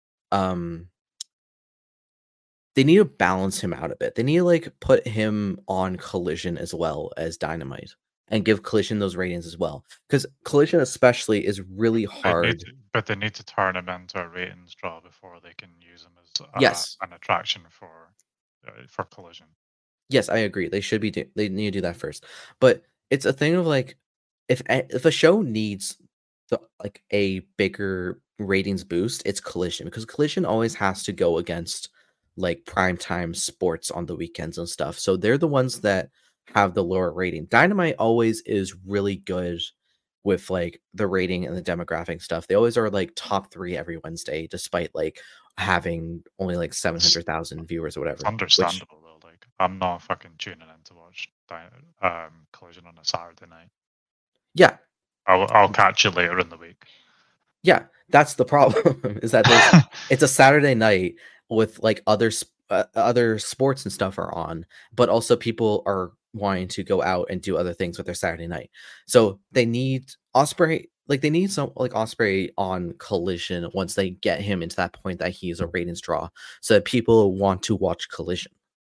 they need to balance him out a bit. They need to like put him on Collision as well as Dynamite and give Collision those ratings as well. Because Collision especially is really hard. But they need to turn him into a ratings draw before they can use him as an attraction for Collision. Yes, I agree. They should be. They need to do that first. But it's a thing of like, if a show needs like a bigger ratings boost, it's Collision, because Collision always has to go against like primetime sports on the weekends and stuff. So they're the ones that have the lower rating. Dynamite always is really good with like the rating and the demographic stuff. They always are like top 3 every Wednesday, despite like having only like 700,000 viewers or whatever. It's understandable though. Like I'm not fucking tuning in to watch Collision on a Saturday night. Yeah, I'll catch you later in the week. Yeah, that's the problem. Is that it's a Saturday night with like other sports and stuff are on, but also people are wanting to go out and do other things with their Saturday night. So they need Osprey, like they need some like Osprey on Collision once they get him into that point that he's a ratings draw, so that people want to watch Collision.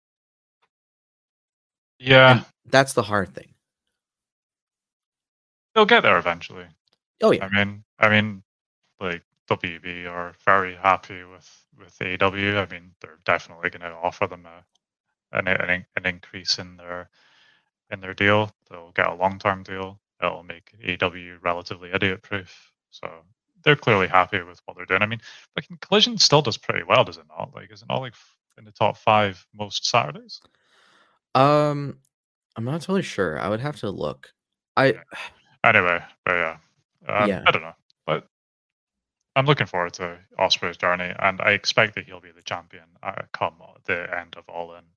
Yeah, and that's the hard thing. They'll get there eventually. Oh yeah. I mean, like WB are very happy with AEW. I mean, they're definitely going to offer them an increase in their deal. They'll get a long-term deal. It'll make AEW relatively idiot-proof. So they're clearly happy with what they're doing. I mean, like Collision still does pretty well, does it not? Like, is it not like in the top 5 most Saturdays? I'm not totally sure. I would have to look. Anyway, but yeah. Yeah. I don't know, but I'm looking forward to Osprey's journey, and I expect that he'll be the champion come the end of All In.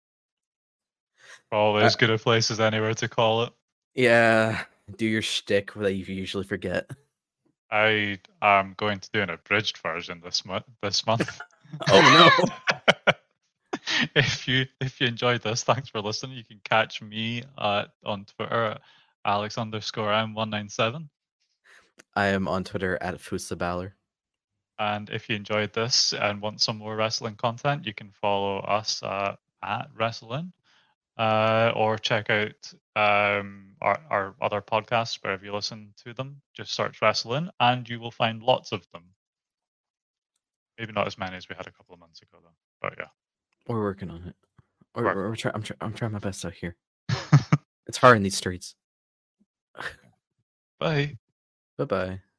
All as good a place as anywhere to call it. Yeah, do your shtick that you usually forget. I am going to do an abridged version this month. Oh no! If you enjoyed this, thanks for listening. You can catch me on Twitter at Alex_M197. I am on Twitter at Fusaballer. And if you enjoyed this and want some more wrestling content, you can follow us at WrestleIn, or check out our other podcasts wherever you listen to them. Just search WrestleIn, and you will find lots of them. Maybe not as many as we had a couple of months ago, though. But yeah, we're working on it. I'm trying my best out here. It's hard in these streets. Bye. Bye-bye.